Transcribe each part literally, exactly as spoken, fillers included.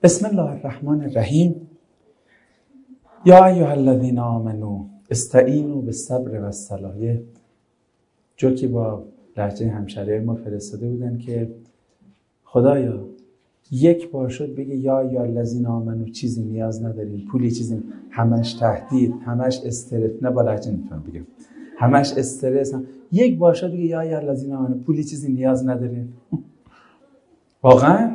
بسم الله الرحمن الرحیم. یا ایها الذین آمنوا استعینوا بالصبر والصلاة. جو که با لهجه همشهری ما فرستاده بودن که خدایا یک بار شد بگه یا ایها الذین آمنوا، چیزی نیاز نداریم، پولی چیزی، همش تهدید، همش استرس، نه با لهجه نمیتونم بگم، همش استرس، هم. یک بار شد بگه یا ایها الذین آمنوا، پولی چیزی نیاز نداریم. واقعا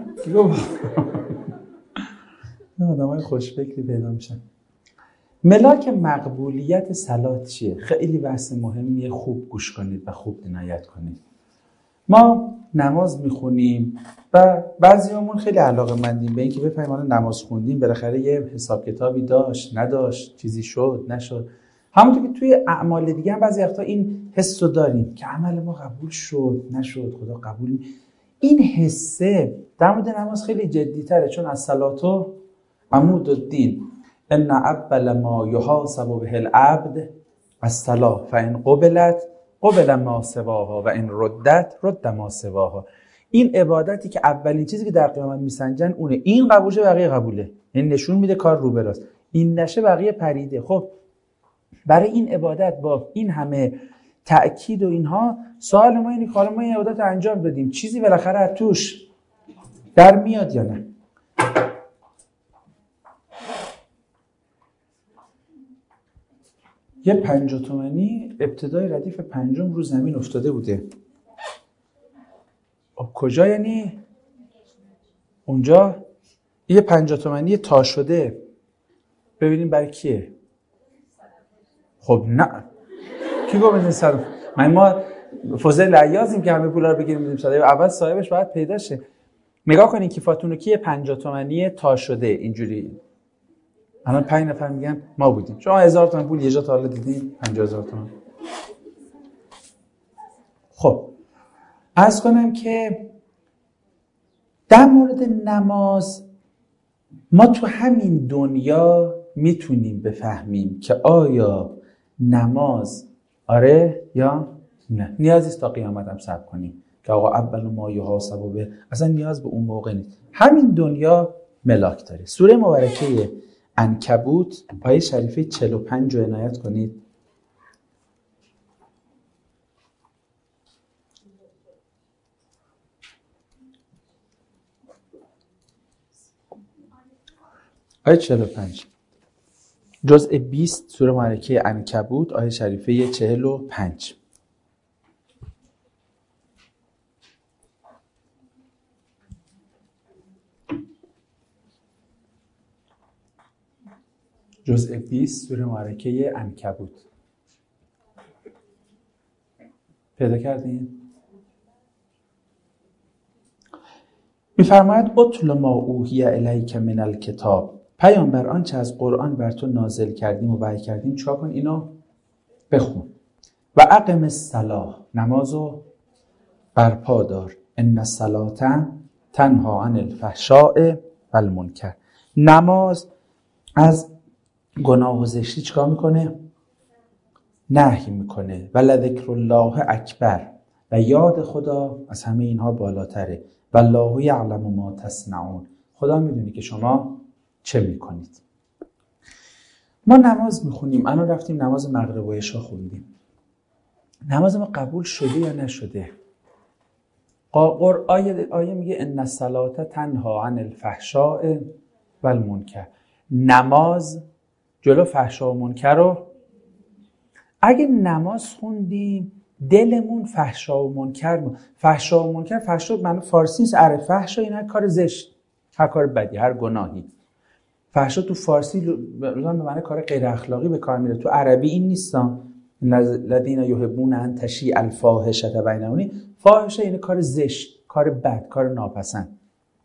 نه آدمای خوشفکری پیدا میشن. ملاک مقبولیت صلات چیه؟ خیلی بحث مهمیه، خوب گوش کنید و خوب عنایت کنید. ما نماز میخونیم و بعضیامون خیلی علاقه‌مندیم به اینکه بفهمیم ما نماز خوندیم بالاخره یه حساب کتابی داشت، نداشت، چیزی شد، نشد. همونطور که توی اعمال دیگه هم بعضی وقتا این حس رو داریم که عمل ما قبول شد، نشد، خدا قبول می... این حسه در مورد نماز خیلی جدی‌تره، چون از صلاتو عمود الدین ان اول ما یحاسب به العبد الصلاة فان قبلت قبل ما سواها و ان ردت رد ما سواها. این عبادتی که اولین چیزی که در قیامت میسنجن اونه، این قبوله بقیه قبوله، این نشون میده کار رو براست، این نشه بقیه پریده. خب برای این عبادت با این همه تأکید و اینها، سوال ما اینه که حالا ما این عبادت انجام بدیم، چیزی بالاخره از توش در میاد یا نه؟ یه پنجاه تومانی ابتدای ردیف پنجم رو زمین افتاده بوده. کجا یعنی؟ اونجا یه پنجاه تومانی تا شده. ببینیم برای کیه؟ خب نه کی گفت این سر من ما فوزل عیازیم که همه پولا رو بگیریم بدیم صدای اول صاحبش باید پیدا شه. نگاه کنین کیفاتونو کیه پنجاه تومانی تا شده اینجوری. الان پنج نفر میگن ما بودیم. شما هزار تومان پول یه جا تا حالا دیدین؟ پنجاه هزار تومان. خب عرض کنم که در مورد نماز ما تو همین دنیا میتونیم بفهمیم که آیا نماز آره یا نه. نیازی است تا قیامت هم صبر کنیم که آقا اول ما یحاسب به، اصلا نیاز به اون موقع نیست. همین دنیا ملاک داره. سوره مبارکه عنکبوت آیه شریفه چهل و پنج رو عنایت کنید. آیه چهل و پنج جزء بیست سوره مبارکه عنکبوت آیه شریفه چهل و پنج. جزء بیست سوره مبارکه عنکبوت. پیدا کردین؟ می‌فرماید اتل ما اوحی الیک من الکتاب، پیامبر آنچه از قرآن بر تو نازل کردیم و بیان کردیم چیکار کن؟ اینو بخون. و اقم الصلاة، نمازو برپا دار. ان الصلاة تنهی عن الفحشاء و المنکر. نماز از گناه و زشتی چیکار میکنه؟ نهی میکنه. و لذکر الله اکبر، و یاد خدا از همه اینها بالاتره. و الله یعلم ما تصنعون، خدا میدونی که شما چه میکنید. ما نماز میخونیم، الان رفتیم نماز مغرب و عشا خوندیم. نماز ما قبول شده یا نشده؟ قرآن آیه, آیه میگه ان الصلاة تنهی عن الفحشاء و المنکر. نماز جلو فحشا و منکر رو، اگه نماز خوندیم دلمون فحشا و منکر مون. فحشا و منکر، فحشا معنی فارسی نیست، عرب فحشا این هر کار زشت، هر کار بدی، هر گناهی. فحشا تو فارسی روزان به معنی کار غیر اخلاقی به کار میره، تو عربی این نیستن. الذین یحبون ان تشیع الفاحشه بینهم، فاحشه این کار زشت، کار بد، کار ناپسند.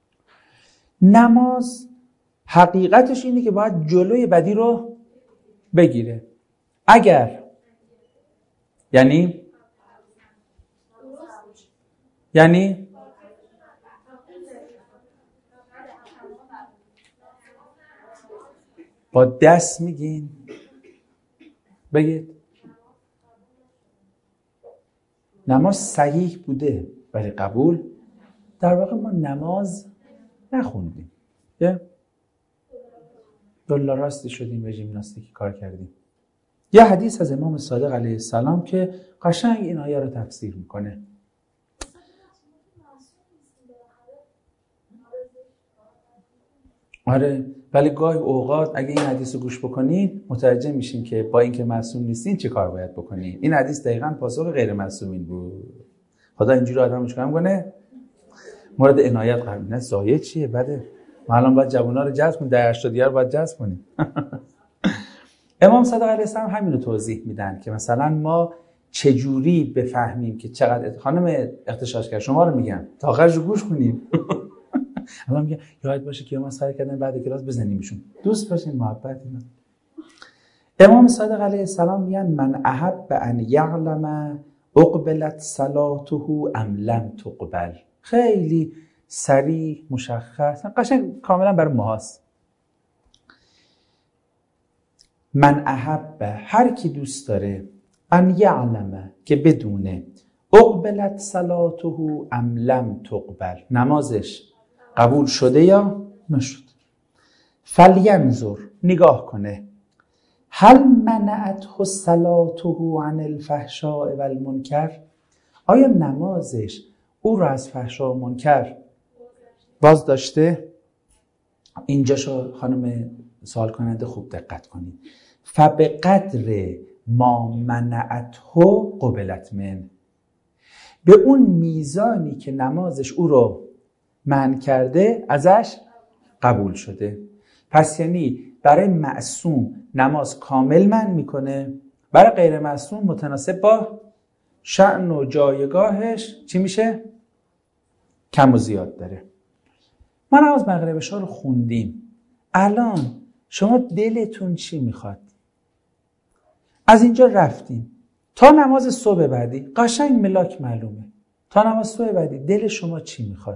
نماز حقیقتش اینه که باید جلوی بدی رو بگیره. اگر یعنی یعنی با دست میگین بگید نماز صحیح بوده ولی قبول. در واقع ما نماز نخوندیم. یه دلار راستی شدیم به ژیمناستیک کار کردیم. یه حدیث از امام صادق علیه السلام که قشنگ این آیه رو تفسیر میکنه. آره، ولی گاهی اوقات اگه این حدیث رو گوش بکنید متوجه میشین که با اینکه معصوم نیستین چه کار باید بکنید. این حدیث دقیقاً پاسخ غیر معصومین بود. خدا اینجوری آدمو چیکار کنه؟ مورد عنایت قرار میده. زایه چیه؟ بده. ما الان باید جوونا رو جذب کنیم، در هشتادی رو باید جذب کنیم. امام صادق علیه السلام همین رو توضیح میدن که مثلا ما چجوری بفهمیم که چقدر خانم اغتشاشگر شما رو میگم تا آخرش رو گوش کنیم. الان میگم یاد باشه که ما سعی کردن بعد کلاس بزنیمشون. دوست باشین، محبت اینا. امام صادق علیه السلام میگن من احب ان یعلم اقبلت صلاته ام لم تقبل. خیلی صریح، مشخص، قشنگ کاملا برای ماست. من احب، هر کی دوست داره، ان یعلم، که بدونه، اقبلت صلاته ام لم تقبل، نمازش قبول شده یا نشد، فلینظر، نگاه کنه، هل منعته صلاته عن الفحشاء والمنکر، آیا نمازش او را از فحشا و منکر باز داشته؟ اینجاشو خانم سوال کننده خوب دقت کنید. فبقدر ما منعته قبلت من، به اون میزانی که نمازش او رو منع کرده ازش قبول شده. پس یعنی برای معصوم نماز کامل منع میکنه، برای غیر معصوم متناسب با شأن و جایگاهش چی میشه؟ کم و زیاد داره. ما نماز مغرب عشا رو خوندیم. الان شما دلتون چی میخواد؟ از اینجا رفتیم تا نماز صبح بعدی، قشنگ ملاک معلومه. تا نماز صبح بعدی دل شما چی میخواد؟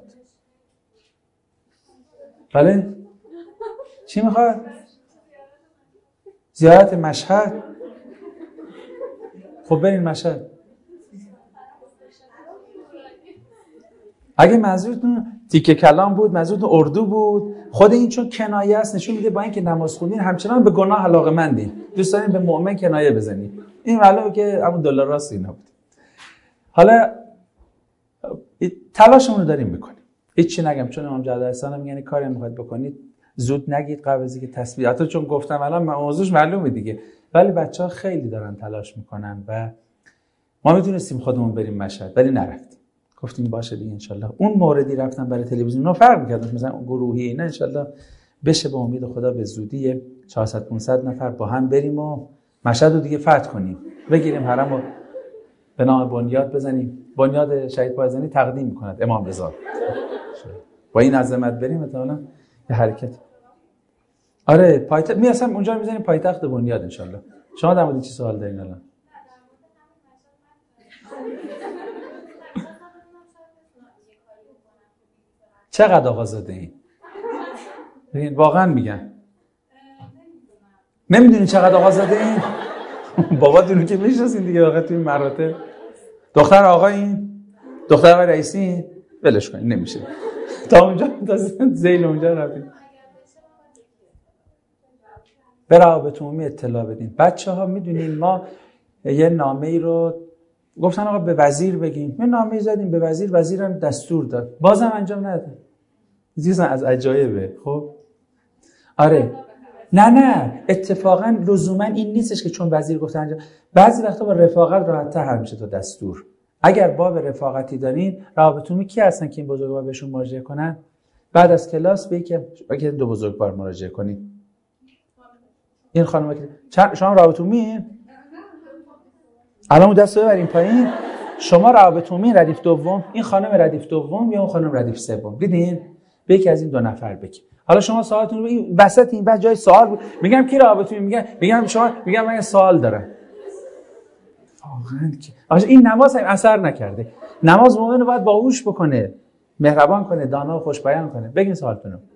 بله؟ چی میخواد؟ زیارت مشهد؟ خب برین مشهد. اگه منظورتون تیکه کلام بود، منظورتون اردو بود، خود این چون کنایه است نشون میده با اینکه نماز خوندین همچنان به گناه علاقه‌مندین، دوست دارین به مؤمن کنایه بزنید. این معلومه که همون دلار راست اینا بود. حالا تلاشمون رو داریم میکنیم. هیچ چی نگم چون امام جواد احسان میگن کاری میخواید بکنید زود نگید قبل از اینکه تصویر، حتی چون گفتم الان موضوعش معلومه دیگه، ولی بچه‌ها خیلی دارن تلاش میکنن و ما میتونستیم خودمون بریم مشهد ولی نرفتیم. گفتیم باشه دیگه انشالله اون موردی رفتن برای تلویزیون فرق می‌کرد، مثلا گروهی اینا انشالله بشه به امید خدا به زودی چهارصد پانصد نفر با هم بریم و مشهد رو دیگه فتح کنیم، بگیریم حرم رو به نام بنیاد بزنیم. بنیاد شهید پایزنی تقدیم می‌کند امام رضا. با این عظمت بریم مثلا یه حرکت. آره پایتخت می اصلا اونجا می‌زنیم پایتخت بنیاد انشالله. شما در مورد چی سوال دارین الان؟ چقدر آقا زاده این؟ ببین واقعا میگم نمیدونی چقدر آقا زاده این؟ باباتونو که میشناسین دیگه واقعا توی مراتب. دختر آقا این؟ دختر آقا رئیسی این؟ ولش کنین نمیشه. تا اونجا تا زیل اونجا رفتیم. به روابط عمومی اطلاع بدین. بچه‌ها میدونین ما یه نامه‌ای رو گفتن آقا به وزیر بگیم. ما نامه‌ای زدیم به وزیر، وزیرم دستور داد. بازم انجام نداد. چیزا از عجایبه. خب آره نه نه اتفاقا لزوما این نیستش که چون وزیر گفت انجام، بعضی وقتا با رفاقت راحت‌تر حل میشه تا دستور. اگر باب رفاقتی دارین، روابط عمومی کی هستن که این بزرگوار بهشون مراجعه کنن؟ بعد از کلاس به یک که دو بزرگوار مراجعه کنین. این خانم که شما روابط عمومی الان دست ببرین پایین، شما روابط عمومی ردیف دوم، این خانم ردیف دوم یا اون خانم ردیف سوم، دیدین؟ به یکی از این دو نفر بگید. حالا شما سوالتون رو این وسط این بعد جای سوال بود، میگم کی رابطه عمومی، میگم میگم شما، میگم من سوال دارم. واقعا که این نماز هم اثر نکرده. نماز مومن رو باید باهوش بکنه، مهربان کنه، دانا و خوش بیان کنه. بگین سوالتون رو.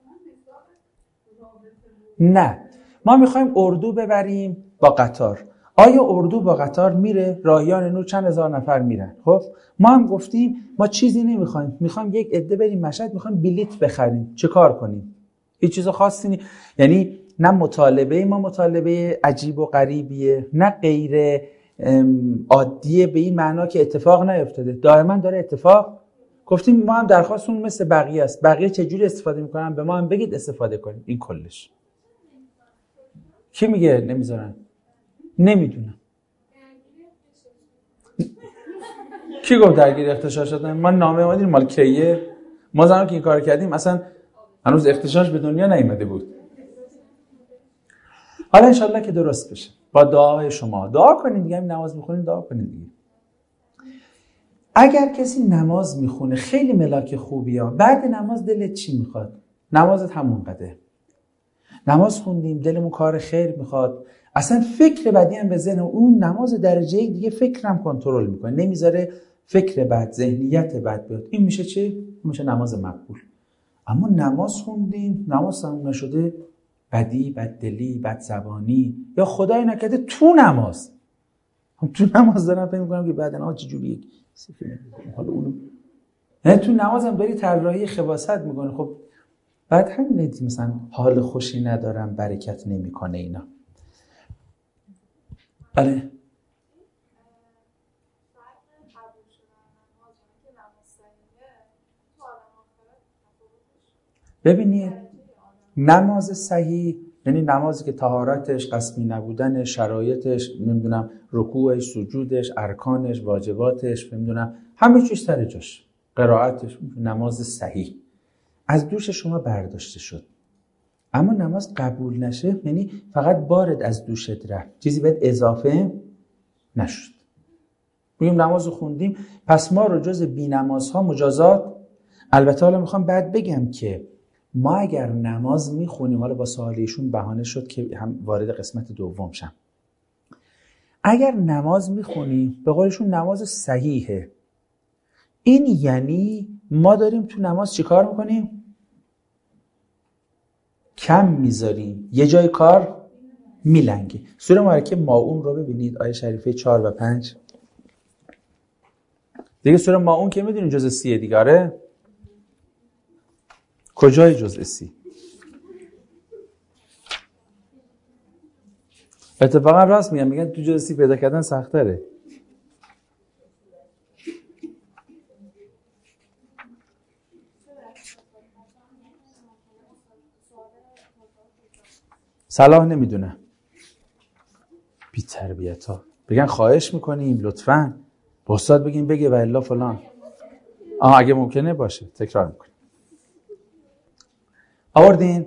نه ما میخوایم اردو ببریم با قطار. آیا اردو با قطار میره؟ راهیان نور چند هزار نفر میرن. خب ما هم گفتیم ما چیزی نمیخوایم، میخوایم یک عده بریم مشهد، میخوایم بلیت بخریم. چه کار کنیم؟ هیچ چیز خاصی نی. یعنی نه مطالبه ما مطالبه عجیب و غریبیه، نه غیر عادیه به این معنا که اتفاق نیفتاده، دائما داره اتفاق. گفتیم ما هم درخواستمون مثل بقیه است. بقیه چه جوری استفاده میکنن به ما هم بگید استفاده کنیم. این کلش. کی میگه نمیذارن؟ نمیدونم. کی گفت درگیر اغتشاش شدن؟ ما نامه اومدیم مال کیه؟ ما زمان که این کار کردیم اصلا هنوز اغتشاش به دنیا نیامده بود. حالا انشالله که درست بشه با دعای شما. دعا کنید دیگه، نماز میخونید دعا کنید دیگه. اگر کسی نماز میخونه خیلی ملاک خوبی ها، بعد نماز دلت چی میخواد؟ نمازت همون قده. نماز خوندیم دلمون کار خیر میخواد، اصلا فکر بدی هم به ذهن اون نماز درجه یک دیگه فکرم کنترل میکنه، نمیذاره فکر بد، ذهنیت بد بیاد. این میشه چی؟ این میشه نماز مقبول. اما نماز خوندیم نماز تموم نشده، بدی، بددلی، بدزبانی یا خدای نکرده تو نماز تو نماز دارم فکر میکنم که بعدن آ چه جوریه حالا اون نه تو نمازم داری طراحی خباثت میکنه. خب بعد همین دیگه، مثلا حال خوشی ندارم، برکت نمیکنه اینا. بله ببینید نماز صحیح یعنی نمازی که طهارتش، قسمی نبودن، شرایطش، نمیدونم رکوعش، سجودش، ارکانش، واجباتش، نمیدونم همه چیز سر جاش، قرائتش، نماز صحیح از دوش شما برداشته شد. اما نماز قبول نشه یعنی فقط بارد از دوشت رفت، چیزی بهت اضافه نشد. میگیم نماز خوندیم پس ما رو جز بی نمازها مجازات. البته حالا میخوام بعد بگم که ما اگر نماز میخونیم، حالا با سوال ایشون بهانه شد که هم وارد قسمت دوم شم، اگر نماز میخونیم به قولشون نماز صحیحه، این یعنی ما داریم تو نماز چی کار میکنیم؟ کم میذاریم، یه جای کار میلنگه. سوره مبارکه ماعون رو ببینید، آیه شریفه چهار و پنج. دیگه سوره ماعون که میدونیم جزء سیه دیگه. آره کجای جزء سی؟ اتفاقا راست میگم، میگن تو جزء سی پیدا کردن سخت تره. صلاح نمیدونه، بی تربیت ها بگن خواهش میکنیم لطفاً با استاد بگیم بگه و الا فلان. آها اگه ممکنه باشه تکرار میکنیم. آوردین؟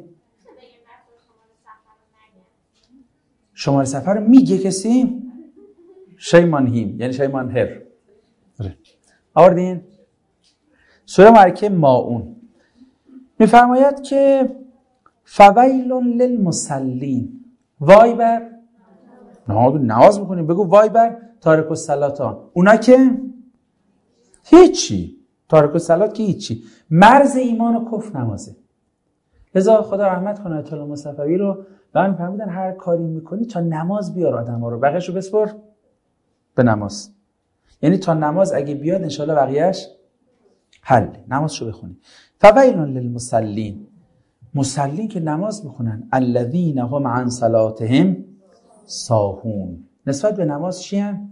شماره سفر رو میگه کسی؟ شیمان هیم یعنی شیمان هر. آوردین؟ سوره مبارکه ماعون میفرماید که فویل للمصلین، وای بر نماز میکنیم بگو وای بر تارک الصلاتان، اونا که هیچی، تارک الصلات که هیچی، مرز ایمان و کفر نمازه. لذا خدا رحمت کنه آیت الله مصطفی رو به من فرمودن هر کاری میکنی تا نماز بیار آدم‌ها رو، بقیه‌شو بسپر به نماز. یعنی تا نماز اگه بیاد انشالله بقیه‌اش حل. نمازشو بخونی. فویل للمصلین، مصلین که نماز میخونن، الذین هم عن صلاتهم ساهون، نسبت به نماز چی هن؟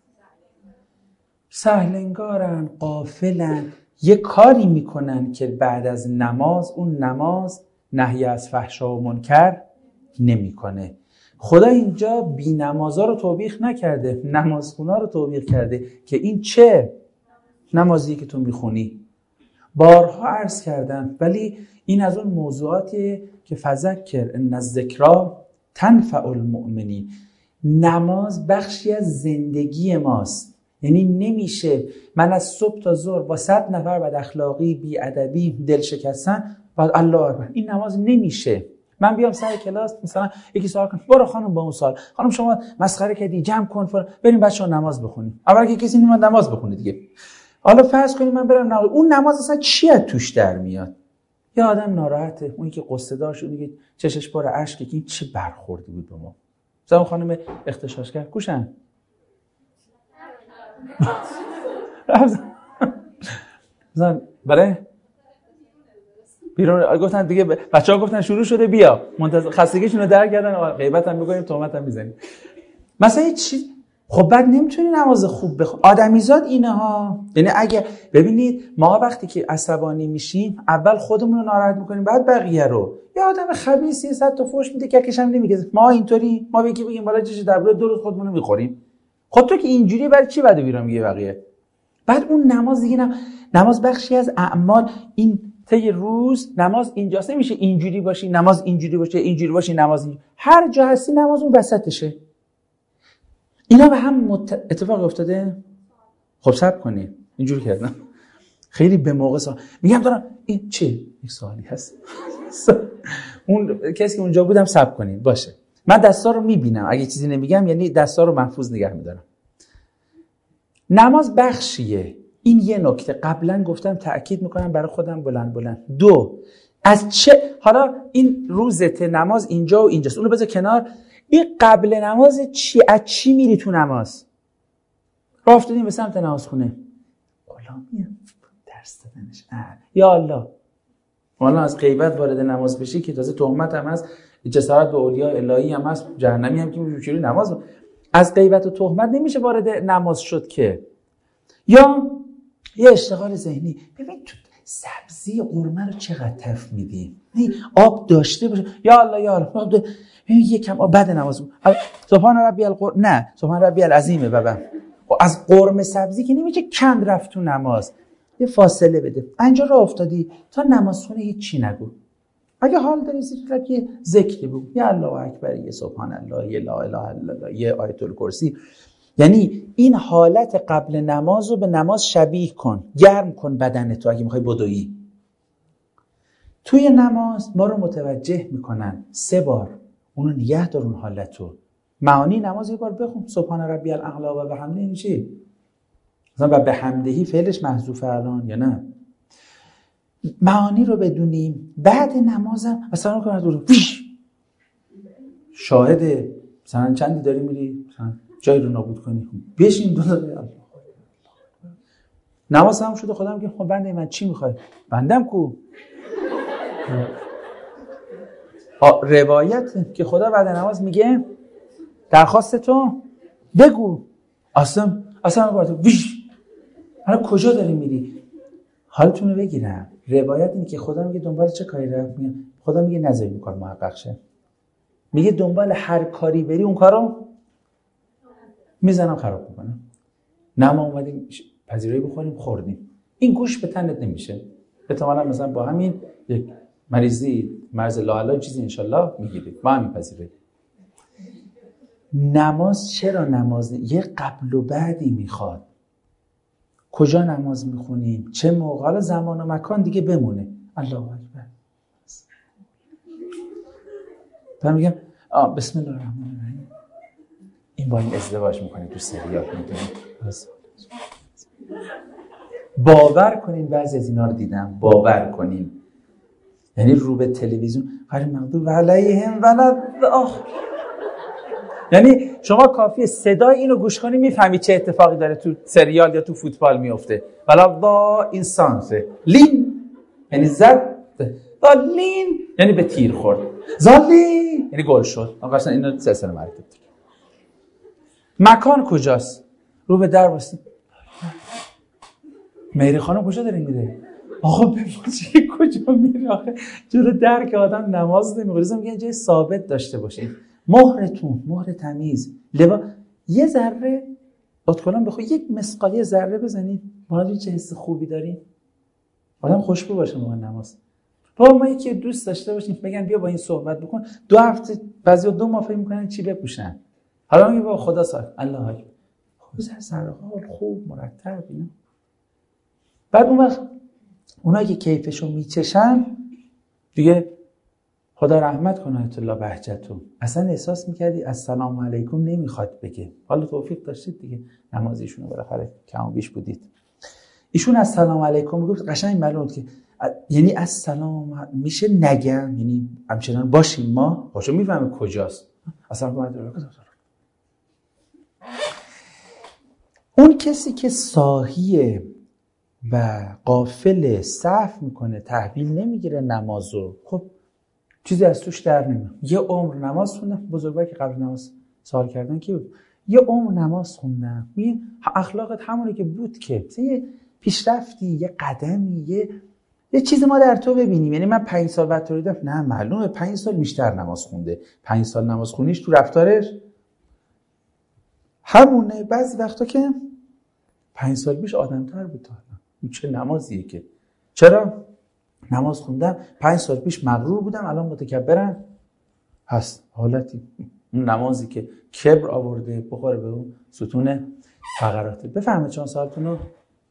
سهلنگارن، غافلن، یه کاری میکنن که بعد از نماز اون نماز نهی از فحشا و منکر نمیکنه. خدا اینجا بی نمازا رو توبیخ نکرده، نمازخونا رو توبیخ کرده که این چه نمازی که تو میخونی. بارها عرض کردم ولی این از اون موضوعاتی که فذکر ان الذکری تنفع المؤمنین. نماز بخشی از زندگی ماست، یعنی نمیشه من از صبح تا ظهر با صد نفر بد اخلاقی، بی ادبی، دل شکستن بعد الله اکبر. این نماز نمیشه. من بیام سر کلاس مثلا یکی سوال کنه برو خانم با اون سوال، خانم شما مسخره کردی جمع کن فلان، بریم بچه‌ها نماز بخونیم. اول که کسی نمیاد نماز بخونه دیگه. حالا فرض کنیم من برم نماز، اون نماز اصلا چی از توش در میاد؟ یا آدم ناراحته، اونی که قصه دار شد میگه چشش پر اشکه که این چه برخوردی بود به ما، مثلا خانم اختشاشگر کوشن مثلا برای بیرون گفتن دیگه بچه‌ها گفتن شروع شده بیا منتظر خستگیشون رو در کردن غیبت هم می‌کنیم تهمت هم می‌زنیم مثلا هیچ چیز. خب بعد نمیتونی نماز خوب بخونی. آدمیزاد اینه ها. یعنی اگه ببینید ما وقتی که عصبانی میشیم اول خودمون رو ناراحت میکنیم بعد بقیه رو. یه آدم خبیثی صد تا فوش میده که کشم نمیگه ما اینطوری ما بگیم بگیم بالا چش دبر دو روز خودمون رو میخوریم. خود تو که اینجوری برای چی بعد بیرون میگه بقیه؟ بعد اون نماز دیگه نم... نماز بخشی از اعمال این طی روز نماز اینجاست نمیشه اینجوری باشی نماز اینجوری باشه اینجوری باشی نماز اینجوری. هر جا هستی نماز اون وسطشه. اینا به هم مت... اتفاق افتاده؟ خب صبر کنید. اینجوری کردم. خیلی به موقع سوال. میگم دارم این چه؟ یک سوالی هست. اون کسی که اونجا بودم صبر کنید باشه. من دستا رو میبینم. اگه چیزی نمیگم یعنی دستا رو محفوظ نگه میدارم. نماز بخشیه. این یه نکته قبلا گفتم تأکید میکنم برای خودم بلند بلند. دو از چه حالا این روزت نماز اینجا و اینجاست. اونو بذار کنار. این قبل نماز چی از چی میری تو نماز؟ راه افتادیم به سمت نماز خونه. غلامی درس دادنش. یا الله. والا از غیبت وارد نماز بشی که تازه تهمت هم هست، جسارت به اولیاء الهی هم هست، جهنمی هم که میشه نماز. از غیبت و تهمت نمیشه وارد نماز شد که. یا یه اشتغال ذهنی. ببین تو سبزی قرمه رو چقدر تف میدی؟ آب داشته باشه. یا الله یا الله. یکم آب بعد نماز. سبحان ربی القر نه سبحان ربی العظیمه بابا. از قرمه سبزی که نمیشه کند رفت تو نماز. یه فاصله بده. اینجا راه افتادی تا نماز خونه هیچ چی نگو. اگه حال داری زیرت یه ذکری بگو. یا الله اکبر، یا سبحان الله، یا لا اله الا الله، یا آیت الکرسی. یعنی این حالت قبل نماز رو به نماز شبیه کن. گرم کن بدن تو اگه میخوای بدویی. توی نماز ما رو متوجه میکنن سه بار. اونو نگه دار اون حالتو. معانی نماز یه بار بخون. سبحان ربی الاعلی و بحمده. این چی؟ مثلا به حمدهی فعلش محذوفه الان یا نه؟ معانی رو بدونیم. بعد نمازم مثلا کنه دور ویش شاهد مثلا چندی داری میری مثلا جای رو نابود کنی بشین دو تا نماز هم شده. خودم میگم خب بنده من چی میخوای؟ بندم کو روایت که خدا بعد نماز میگه درخواست تو بگو. اصلا اصلا براتو ویش حالا کجا داری میری؟ حالتون رو بگیرم. روایت اینه که خدا میگه دنبال چه کاری رفت؟ میگه خدا میگه نذاری این کار محقق شه. میگه دنبال هر کاری بری اون کارو میزنم خراب میکنم. نه ما اومدیم پذیرایی بخوریم خوردیم. این گوش به تنت نمیشه. احتمالاً مثلا با همین یک مریضی مرض لاعلاج چیزی انشالله میگیرید. ما همین پذیرایی. نماز چرا نماز یه قبل و بعدی میخواد؟ کجا نماز میخونیم؟ چه موقع؟ حالا زمان و مکان دیگه بمونه. الله اکبر. من میگم بسم الله الرحمن الرحیم. این با این ازدواج میکنیم تو سریال میدونیم. باور کنین بعضی از اینا رو دیدم. باور کنین. یعنی رو به تلویزیون غیر مغضوب علیهم ولا آخ. یعنی شما کافیه صدای اینو گوش کنی میفهمی چه اتفاقی داره تو سریال یا تو فوتبال میفته. ولا با انسان لین یعنی زد دالین یعنی به تیر خورد. زالین یعنی گل شد. اصلا اینا سلسله مراتب. مکان کجاست؟ رو به در واسه. مهری خانم کجا داره میره؟ آقا ببینید کجا میره آخه؟ جلو در که آدم نماز نمیخونه. لازم میگن جای ثابت داشته باشین. مهرتون، مهر تمیز. لبا یه ذره اتکلام بخوای یک مسقالی ذره بزنید. باید چه حس خوبی دارین. آدم خوشبو باشه موقع نماز. با ما یکی دوست داشته باشیم بگن بیا با این صحبت بکن. دو هفته بعضی دو ماه فکر میکنن چی بپوشن. حالا میگه با خدا سال الله اکبر. خوب سر سرحال خوب مرتب اینا. بعد اون وقت اونایی که کیفشو میچشن دیگه خدا رحمت کنه آیت الله بهجتو. اصلا احساس میکردی السلام علیکم نمیخواد بگه. حالا توفیق داشتید دیگه نمازیشونو بالاخره کم و بیش بودید. ایشون السلام علیکم میگفت قشنگ معلوم بود که یعنی السلام میشه نگم یعنی همچنان باشیم ما باشه میفهمه کجاست. اصلا من اون کسی که ساهیه و غافل سهو میکنه، تحویل نمیگیره نمازو، خب چیزی از توش در نمیاد. یه عمر نماز خوندم، بزرگوار که قبل نماز سوال کردن کی بود؟ یه عمر نماز خوندم، این اخلاقت همونه که بود، که یه پیشرفتی، یه قدمی، یه یه چیز ما در تو ببینیم. یعنی من پنج سال بعد تو دیدم، نه معلومه پنج سال بیشتر نماز خونده، پنج سال نماز خونیش تو رفتارش همونه. بعضی وقتا که پنج سال پیش آدم‌تر بود تا الان. این چه نمازیه که چرا نماز خوندم پنج سال پیش مغرور بودم الان متکبرم؟ هست حالتی اون نمازی که کبر آورده بخوره به اون ستون فقراته. بفهمه چون سالتون رو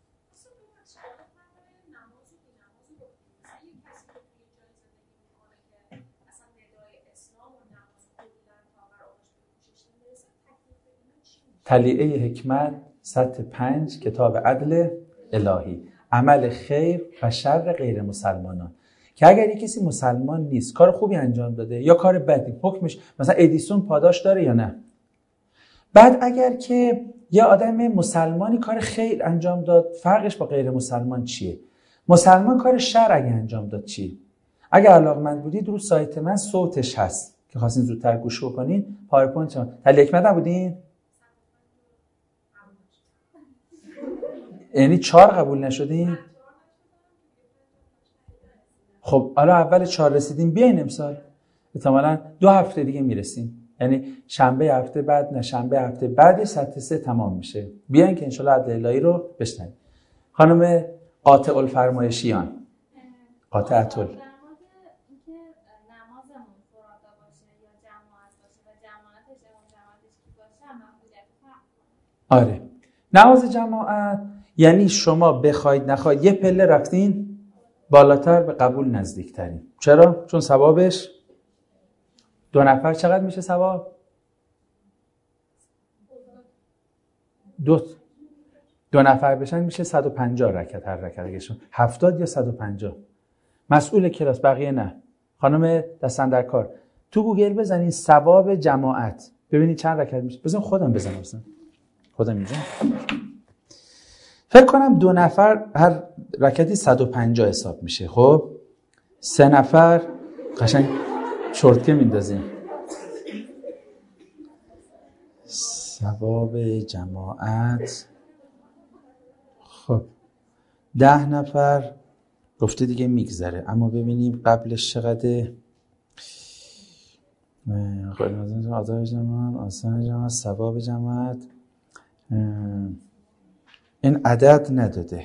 طلیعه حکمت سطح پنج کتاب عدل الهی، عمل خیر و شر غیر مسلمانان، که اگر یک کسی مسلمان نیست کار خوبی انجام داده یا کار بدی، حکمش مثلا ادیسون پاداش داره یا نه. بعد اگر که یه آدم مسلمانی کار خیر انجام داد، فرقش با غیر مسلمان چیه؟ مسلمان کار شر اگه انجام داد چیه؟ اگر علاقمند بودید رو سایت من صوتش هست که خواستین زودتر گوش بکنین، پاورپوینت چون طلیعه حکمت نبودین؟ یعنی چهار قبول نشدین؟ خب حالا اول چهار رسیدیم، بیاین امسال احتمالاً دو هفته دیگه میرسیم، یعنی شنبه هفته بعد نه شنبه هفته بعد سطح سه تمام میشه. بیاین که انشالله عدل الهی رو بشنویم. خانم قاطع الفرمایشیان، قاطعت ال آره نماز جماعت یعنی شما بخواید نخواید یه پله رفتین بالاتر، به قبول نزدیکترین. چرا؟ چون ثوابش دو نفر چقدر میشه ثواب؟ دو دو نفر بشن میشه صد و پنجاه رکعت، هر رکعت اگهشون هفتاد یا صد و پنجاه. مسئول کلاس، بقیه نه. خانم دستن در کار تو گوگل بزنین ثواب جماعت ببینید چند رکعت میشه. بزن خودم بزنم بزن خودم میزنم. فکر کنم دو نفر هر رکعتی صد و پنجاه حساب میشه. خب سه نفر قشنگ چرتکه میندازیم. ثواب جماعت خب ده نفر گفته دیگه میگذره، اما ببینیم قبلش چقدر. آزار جماعت، آسان جماعت، ثواب جماعت، این عدد نداده.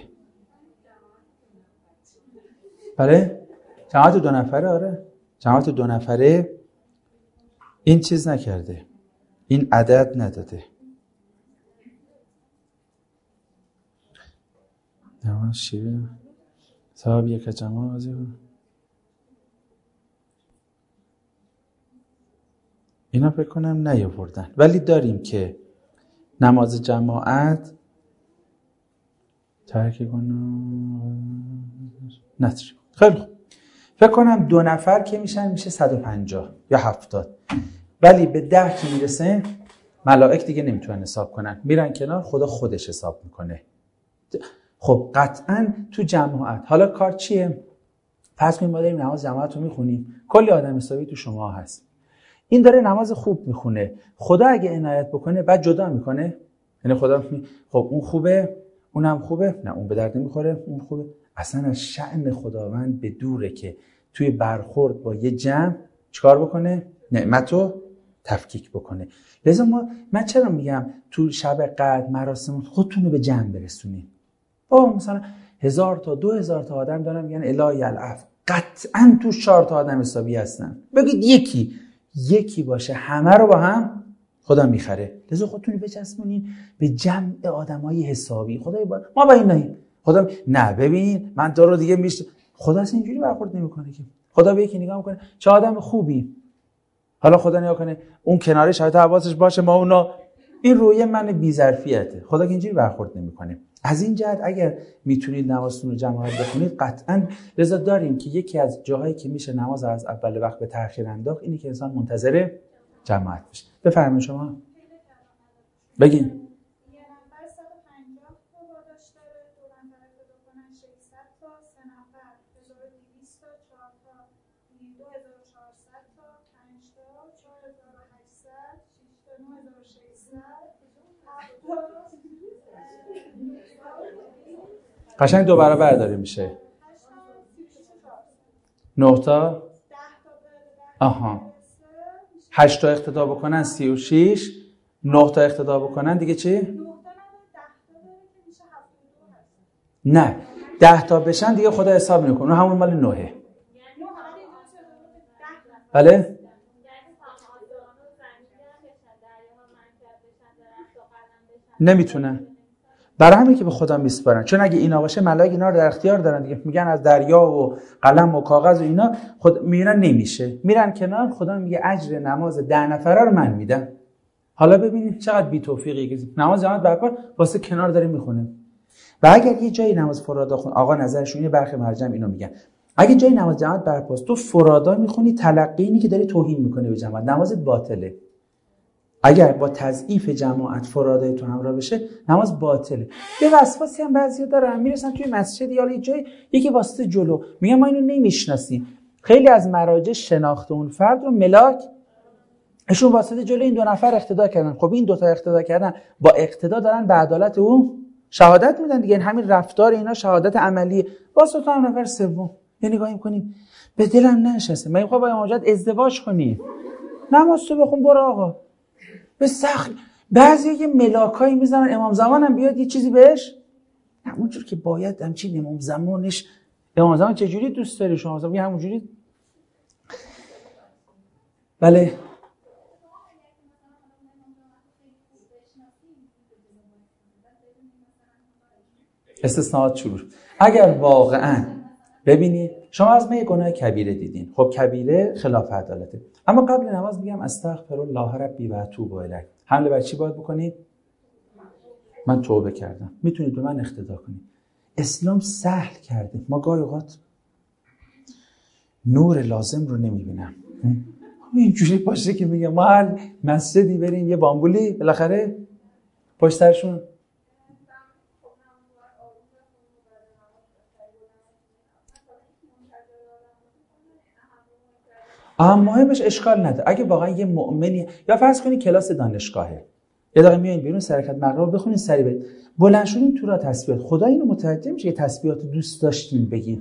بله جماعت دو نفره. آره جماعت دو نفره این چیز نکرده، این عدد نداده. جماعت شیوه ثواب یک جماعت اینا فکر کنم نیاوردن، ولی داریم که نماز جماعت ترک کنم نتر. خیلی خوب فکر کنم دو نفر که میشن میشه صد و پنجاه یا هفتاد، ولی به ده که میرسه ملائک دیگه نمیتونن حساب کنن، میرن کنار، خدا خودش حساب میکنه. خب قطعا تو جماعت حالا کار چیه؟ پس می ما داریم نماز جماعت رو میخونیم، کلی آدم حسابی تو شما هست، این داره نماز خوب میخونه، خدا اگه عنایت بکنه بعد جدا میکنه. یعنی خدا می... خب اون خوبه اونم خوبه، نه اون به درد نمیخوره اون خوبه. اصلا از شأن خداوند به دوره که توی برخورد با یه جمع چیکار بکنه؟ نعمتو تفکیک بکنه. لذا ما من چرا میگم تو شب قدر مراسم خودتون رو به جمع برسونید. با مثلا هزار تا دو هزار تا آدم دارن میگن الهی العفو، قطعا تو چهار تا آدم حسابی هستن، بگید یکی یکی باشه همه رو با هم خدا میخره. لذا خودتون رو بچسبونین به جمع آدمای حسابی. خدای با... ما با این نهیم خدا نه ببین من تو رو دیگه میشه. خدا اصلا اینجوری برخورد نمیکنه که خدا به یکی نگاه میکنه چه آدم خوبی، حالا خدا نگاه کنه اون کناره شاید حواسش باشه ما اونا، این روی من بی‌ظرفیته. خدا که اینجوری برخورد نمیکنه. از این جهت اگر میتونید نمازتون رو جماعت بخونید قطعاً لذا داریم که یکی از جاهایی که میشه نماز از اول وقت به تأخیر انداخت اینی که انسان منتظر جماعت بشه. بفرمایید شما بگین. قشنگ دو برابر داره میشه. نه تا آها هشت تا اقتدا بکنن سی و شش، نه تا اقتدا بکنن دیگه چی؟ نه ده تا بشن دیگه خدا حساب نمیکنه، همون مال نهه. بله نمیتونن، برای همین که به خدا میسپارن، چون اگه اینا باشه ملائکه اینا رو در اختیار دارن دیگه، میگن از دریا و قلم و کاغذ و اینا خود میرن، نمیشه، میرن کنار، خدا میگه اجر نماز ده نفره رو من میدم. حالا ببینید چقدر بی توفیقی که نماز جماعت برپا واسه کنار داره میخونه. و اگر یه جایی نماز فرادا خون، آقا نظرشون یه برخی مرجع اینو میگن، اگه جایی نماز جماعت برپاست تو فرادا میخونی، تلقی اینی که داری توهین میکنی به جماعت، نمازت باطله. اگر با تضعیف جماعت فرادای تو همراه بشه نماز باطله. یه وسواسی هم بعضیا دارن، میرسن توی مسجد یا یه جای یکی واسطه جلو، میگن ما اینو نمیشناسیم. خیلی از مراجع شناخت اون فرد رو ملاک اشون واسطه جلو این دو نفر اقتدا کردن. خب این دو تا اقتدا کردن، با اقتدا دارن به عدالت اون شهادت میدن دیگه. همین رفتار اینا شهادت عملی. واسه تو هم نفر سوم یه نگاهی می‌کنیم به دلم ننشسته، من می‌خوام با امام جماعت ازدواج کنیم، نماز تو بخون برو آقا. به سخت بعضی یه ملاکایی میزنن امام زمانم بیاد یه چیزی بهش، همونجور که باید همچین امام زمانش. امام زمان چجوری دوست داری شما؟ مثلا همونجوری. بله استثناءات شروع. اگر واقعا ببینید شما از من یه گناه کبیره دیدین، خب کبیره خلاف عدالته، اما قبل نماز میگم استغفر الله ربی و اتوب الیه، حمله بر چی باید بکنید؟ من توبه کردم. میتونید به من اقتدا کنید. اسلام سهل کرده. ما گاهی اوقات نور لازم رو نمیبینم. اینجوری باشه که میگم ما هر مسجدی بریم یه بامبولی بالاخره پشت سرشون. اما مهمش اشکال نداره. اگه واقعا یه مؤمنی، یا فرض کنید کلاس دانشگاهه، یه دقیقه میایین بیرون سرکت مغرب بخونین سری برید، بلند شدین تو را تسبیحات، خدا اینو متوجه میشه که تسبیحات دوست داشتین بگین.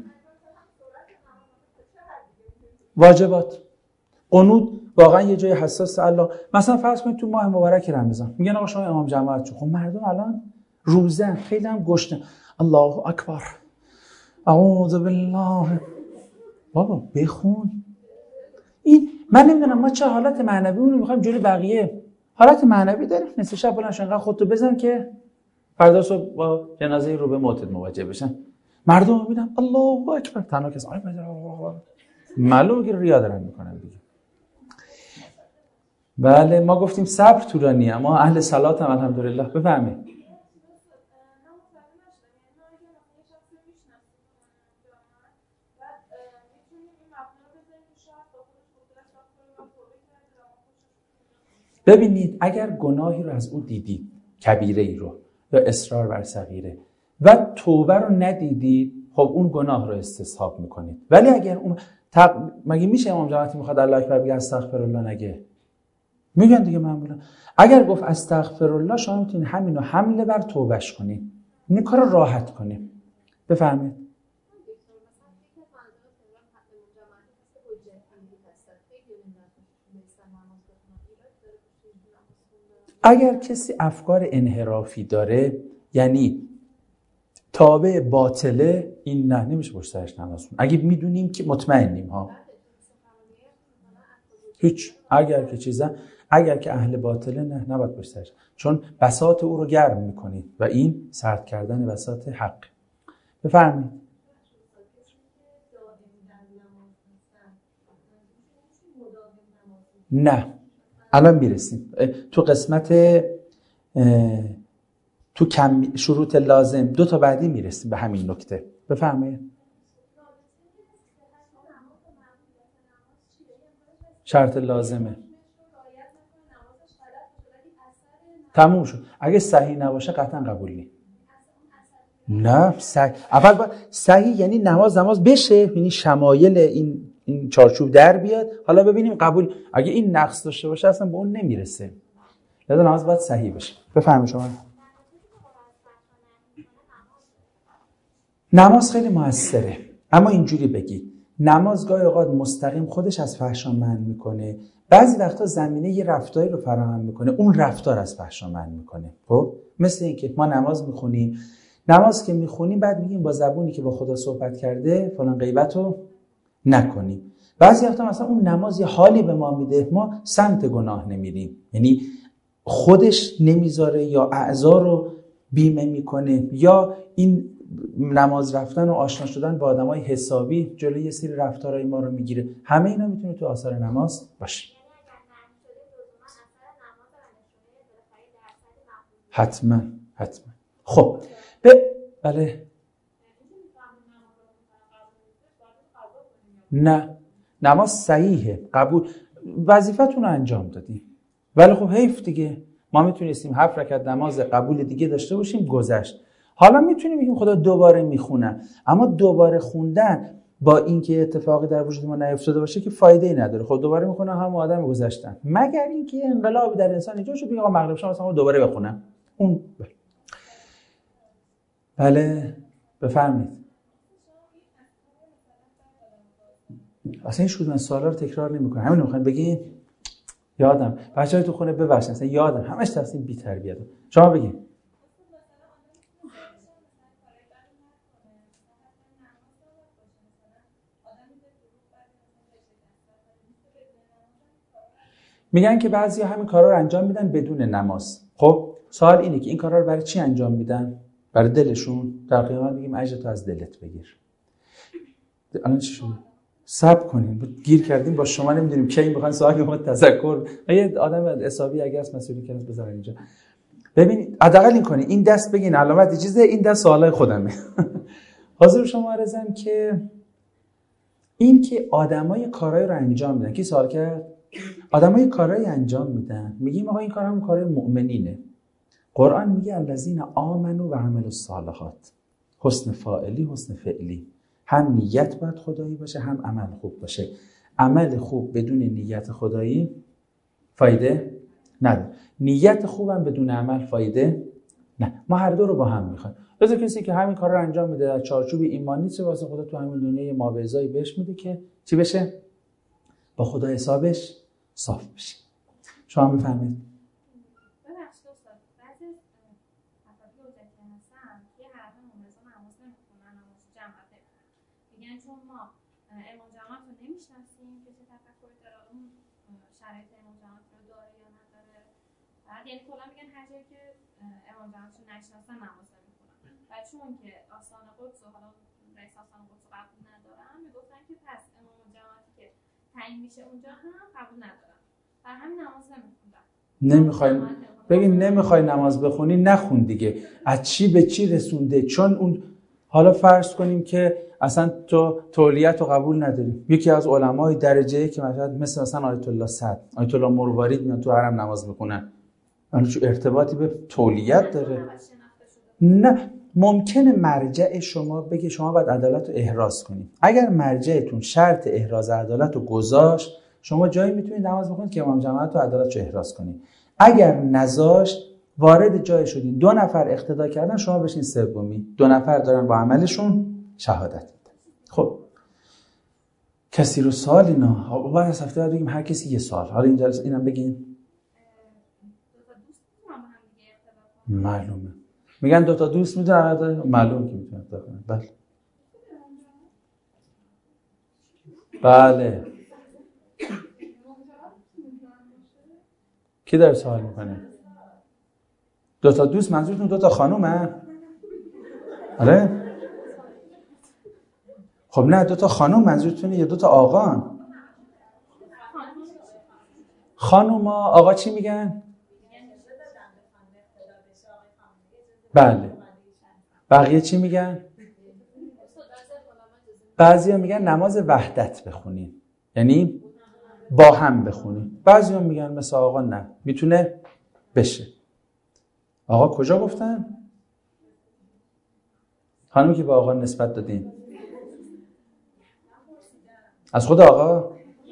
واجبات قنوت واقعا یه جای حساس. الله مثلا فرض کنید تو ماه مبارک رمضان میگن آقا شما امام جماعت شو، خب مردم الان روزه خیلی هم گشنه، الله اکبر اعوذ بالله، بابا بخون. این من نمیدونم ما چه حالت معنوی اون رو میخوایم جوری بقیه. حالت معنوی داریم نصف شب بلند شدن خودتو بزن که فردا صبح با جنازه رو به موتت مواجه بشن. مردم میبینن الله اکبر، تنها کس معلومه که ریا دارن میکنن دیگه. بله ما گفتیم صبر طولانیه، ما اهل صلات هم الحمدلله. بفهمید ببینید اگر گناهی رو از او دیدید، کبیره ای رو یا اصرار بر صغیره، و توبه رو ندیدید، خب اون گناه رو استصحاب میکنید. ولی اگر اون تق... مگه میشه امام جماعتی میخواد الله اکبر بگه استغفر الله نگه؟ میگن دیگه معمولا. اگر گفت استغفر الله شما میتونید همینو حمله بر توبهش کنید، این کار رو راحت کنید. بفرمایید. اگر کسی افکار انحرافی داره، یعنی تابع باطله، این نه نمیشه پشت سرش نماز خوند. اگه میدونیم که مطمئنیم ها هیچ، اگر که چیزا اگر که اهل باطله نه نباید پشت سرش، چون بساط او رو گرم میکنید و این سرد کردن بساط حق. بفرمایید. نه الان میرسیم تو قسمت تو کم شروط لازم دو تا بعدی میرسیم به همین نکته. بفرمایید. شرط لازمه تموم شد. اگه صحیح نباشه قطعا قبول نیست. نه صحیح. اول باید صحیح یعنی نماز نماز بشه، یعنی شمایل این این چارچوب در بیاد، حالا ببینیم قبول. اگه این نقص داشته باشه اصلا به اون نمیرسه. لذا نماز باید صحیح بشه. بفهمید شما. نماز خیلی موثره، اما اینجوری بگی نماز گاهی اوقات مستقیم خودش از فحشا منع میکنه، بعضی وقتا زمینه یه رفتاری رو فراهم میکنه، اون رفتار از فحشا منع میکنه. خب مثل اینکه ما نماز میخونیم، نماز که میخونیم بعد میگیم با زبونی که با خدا صحبت کرده فلان غیبت رو نکنیم. بعضی وقتا مثلا اون نماز یه حالی به ما میده، ما سمت گناه نمیریم، یعنی خودش نمیذاره یا اعضا رو بیمه میکنه، یا این نماز رفتن و آشنا شدن با آدمای حسابی جلوی یه سری رفتارهای ما رو میگیره. همه اینا میتونه تو آثار نماز باشه. حتما حتما. خب به بله نه نماز صحیحه، قبول، وظیفتون رو انجام دادیم، ولی خب حیف دیگه، ما میتونستیم هفت رکعت نماز قبول دیگه داشته باشیم، گذشت. حالا میتونیم بگیم خدا دوباره میخونم، اما دوباره خوندن با اینکه اتفاقی در وجود ما نیفتاده باشه که فایده ای نداره. خب دوباره میخونم هم آدم گذشتن، مگر اینکه انقلابی در انسان ایجاد شد بگه آقا مغرب شام مثلا دوباره بخونم اون. بله بفرمایید. اصلا این شد من سوالا رو تکرار نمیکنم، همین رو میخواین بگین؟ یادم بچه‌ها تو خونه ببخشید اصلا یادم همش تفسیر بی تربیت. شما بگین. میگن که بعضیا همین کارا رو انجام میدن بدون نماز. خب سوال اینه که این کارا رو برای چی انجام میدن؟ برای دلشون؟ در قیامت میگیم اجرتو از دلت بگیر. الان چی شد؟ صبر کنین، گیر کردیم با شما، نمیدونیم کی میخوان سوال ما تذکر. یه آدم حسابی اگه از مسئولی کنه بذارین اینجا. ببینید حداقل این کنین، این دست بگین علامت چیزه، این دست سوالای خودمه. حاضر شما عرضم که این که آدمای کارایی رو انجام میدن. کی سوال کرد؟ آدمای کارایی انجام میدن، میگیم آقا این کار هم کار مؤمنینه. قرآن میگه الذین آمنوا و عملوا الصالحات، حسن فاعلی حسن فعلی، هم نیت باید خدایی باشه هم عمل خوب باشه. عمل خوب بدون نیت خدایی فایده نداره، نیت خوبم بدون عمل فایده نه. ما هر دو رو با هم میخوایم. لذا کسی که همین کار رو انجام میده در چارچوب ایمانی چه واسه خدا تو همین دنیای مابعضایی بهش میده که چی بشه؟ با خدا حسابش صاف بشه. شما بفرمایید. ببخشید استاد، بعضی افرادی حجتی هستن که هر هم منظم نماز نمیخونن، نماز جماعت نمیخونن، میگن چون ما امام جماعت رو نمیشناسیم که چه تفکری داره، اون شرایط امام جماعت رو داره یا نداره. بعد یعنی کلا میگن هر جایی که امام جماعت رو نشناسن نماز نمیخونن. و چون که آستان قدس و حالا رئیس آستان قدس رو قبول ندارن، میگفتن که پس امام جماعتی که تعیین میشه اونجا هم قبول ندارن، برای همین نماز نمیخونن. نمیخوای ببین نمیخوای نماز بخونی، نخون دیگه. از چی به چی رسونده؟ چون اون حالا فرض کنیم که اصلا تو تولیت رو قبول نداریم، یکی از علمای درجه که مثلا مثل مثلا آیت الله صدر، آیت الله مروارید میان تو حرم نماز میخونن، اون چه ارتباطی به تولیت داره؟ نه، ممکنه مرجع شما بگه شما باید عدالت رو احراز کنید. اگر مرجعتون شرط احراز عدالت رو گذاشت، شما جایی میتونید نماز بخونید که امام جماعت رو عدالت رو احراز کنید. اگر نذاشت، وارد جای شدین دو نفر اقتدا کردن، شما بشین سومی، دو نفر دارن با عملشون شهادت میدن. خب کسی رو سوال اینا بعد از هفته بعد بگیم هر کسی یه سوال. حالا اینجا اینم بگین. معلومه میگن دو تا دوست میتونن، معلومه که میتونن بخونن. بله بله. کی داره سوال میکنه؟ دو تا دوست منظورتون دو تا خانومه؟ آره؟ خب نه، دو تا خانوم منظورتونه یا دو تا آقا؟ خانوما آقا چی میگن؟ بله. بقیه چی میگن؟ بعضیا میگن نماز وحدت بخونین، یعنی با هم بخونین. بعضیا میگن مثل آقا نه، میتونه بشه. آقا کجا گفتن؟ خانمی که به آقا نسبت دادین از خود آقا؟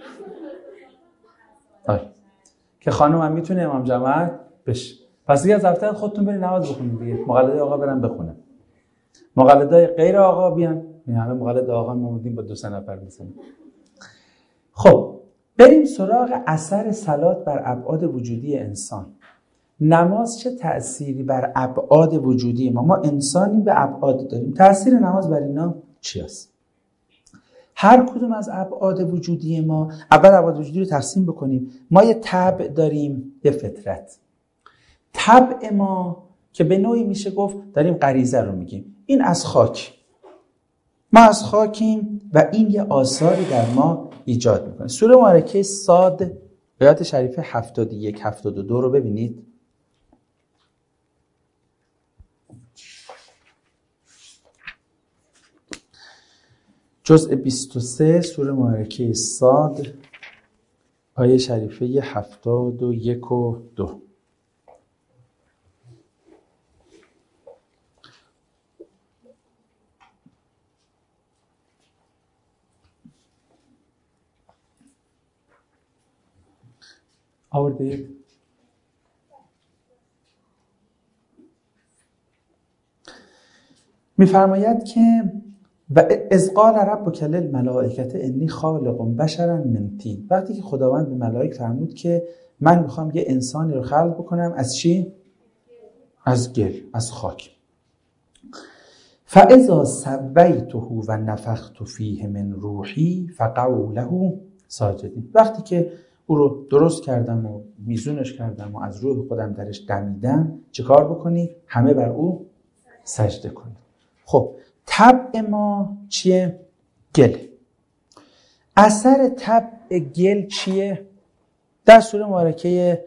آره. که خانم هم میتونه امام جماعت بشه. پس دیگه از هفته خودتون برید نماز بخونید دیگه. مقلدای آقا برن بخونن. مقلدای غیر آقا بیان. این همه مقلد آقا ما بودیم با دو سه نفر مثلا. خب بریم سراغ اثر صلات بر ابعاد وجودی انسان. نماز چه تأثیری بر ابعاد وجودی ما؟ ما انسانی به ابعاد داریم. تأثیر نماز بر اینا چی است؟ هر کدوم از ابعاد وجودی ما، اول ابعاد وجودی رو تقسیم بکنیم. ما یه طبع داریم، یه فطرت. طبع ما که به نوعی میشه گفت داریم غریزه رو میگیم. این از خاک. ما از خاکیم و این یه آثاری در ما ایجاد میکنه. سوره مبارکه صاد آیات شریفه هفتاد و یک هفتاد و دو رو ببینید. جزء بیست و سه سوره مبارکه صاد آیه شریفه هفتاد و یک و دو. آورده میفرماید که و اذ قال ربک للملائکة انی خالق بشرا من طین. وقتی که خداوند به ملائک فرمود که من میخوام یه انسانی رو خلق بکنم از چی؟ از گل، از خاک. فاذا سویته و نفخت فیه من روحی فقعوا له ساجدین. وقتی که او رو درست کردم و میزونش کردم و از روح خودم درش دمیدم، چه کار بکنید؟ همه بر او سجده کنید. خب طبع ما چیه؟ گل. اثر طبع گل چیه؟ در سوره مبارکه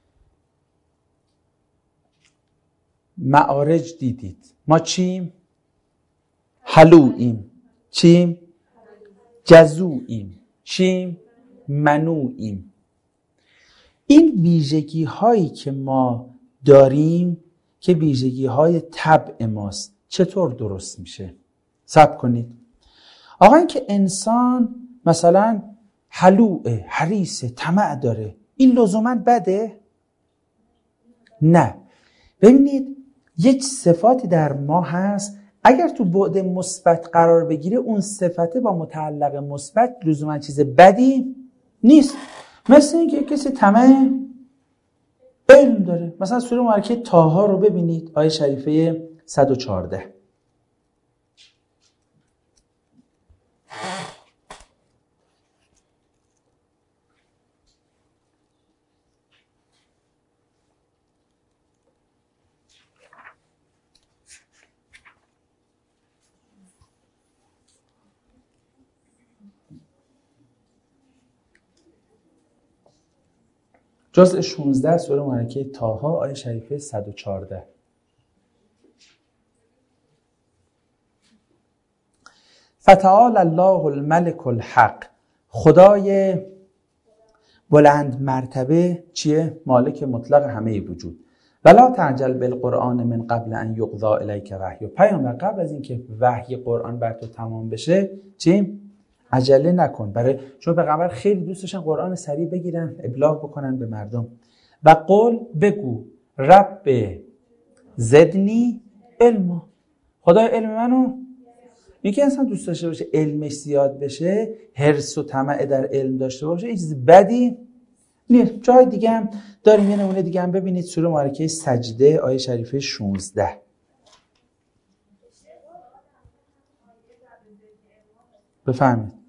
معارج دیدید ما چیم؟ حلوئیم. چیم؟ جزوئیم. چیم؟ منوئیم. این ویژگی هایی که ما داریم که ویژگی های طبع ماست، چطور درست میشه؟ صبر کنید. آقا این که انسان مثلا حلوئه، حریصه، طمع داره، این لزوما بده؟ نه. ببینید یک صفاتی در ما هست اگر تو بعد مثبت قرار بگیره اون صفته با متعلق مثبت لزوما چیز بدی نیست. مثل اینکه کسی طمع علم داره. مثلا سوره مبارکه طه رو ببینید آیه شریفه صد و چهارده. جزء شانزده سوره مبارکه طه آیه شریفه صد و چهارده. فتعال الله الملك الحق. خدای بلند مرتبه چیه؟ مالک مطلق همه وجود. ولا تعجل بالقرآن من قبل ان یقضى الیک وحی. پیامبر قبل از اینکه وحی قرآن بر تو تمام بشه چی؟ عجله نکن. برای چون پیغمبر خیلی دوست داشتن قرآن سریع بگیرن ابلاغ بکنن به مردم. و قول بگو رب زدنی علما. خدای علم منو، این که انسان دوست داشته باشه علمش زیاد بشه، حرص و طمع در علم داشته باشه، این چیز بدی نیست. جای دیگه هم داریم، یه نمونه دیگه هم ببینید سوره مبارکه سجده آیه شریفه شانزده. بفهمید.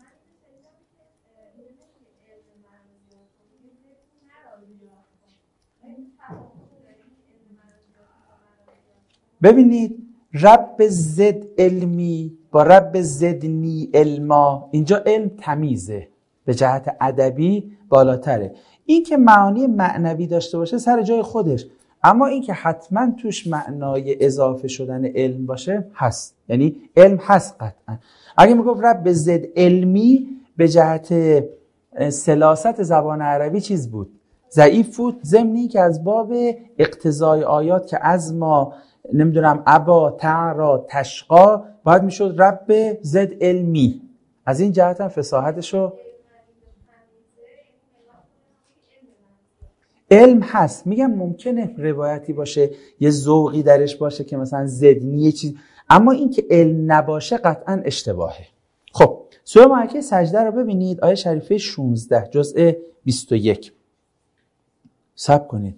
ببینید رب زد علمی با رب زدنی علما، اینجا علم تمیزه، به جهت ادبی بالاتره. این که معانی معنوی داشته باشه سر جای خودش، اما این که حتما توش معنای اضافه شدن علم باشه هست، یعنی علم هست قطعا. اگه میگفت رب زد علمی به جهت سلاست زبان عربی چیز بود، ضعیف بود، ضمنی که از باب اقتضای آیات که از ما نمیدونم ابا تعرا تشقا باید میشد رب زد علمی. از این جهت هم فصاحتشو علم هست. میگم ممکنه روایتی باشه یه ذوقی درش باشه که مثلا زدنی یه چیز، اما این که علم نباشه قطعا اشتباهه. خب سوره مبارکه سجده رو ببینید، آیه شریفه شانزده جزء بیست و یک. صبر کنید.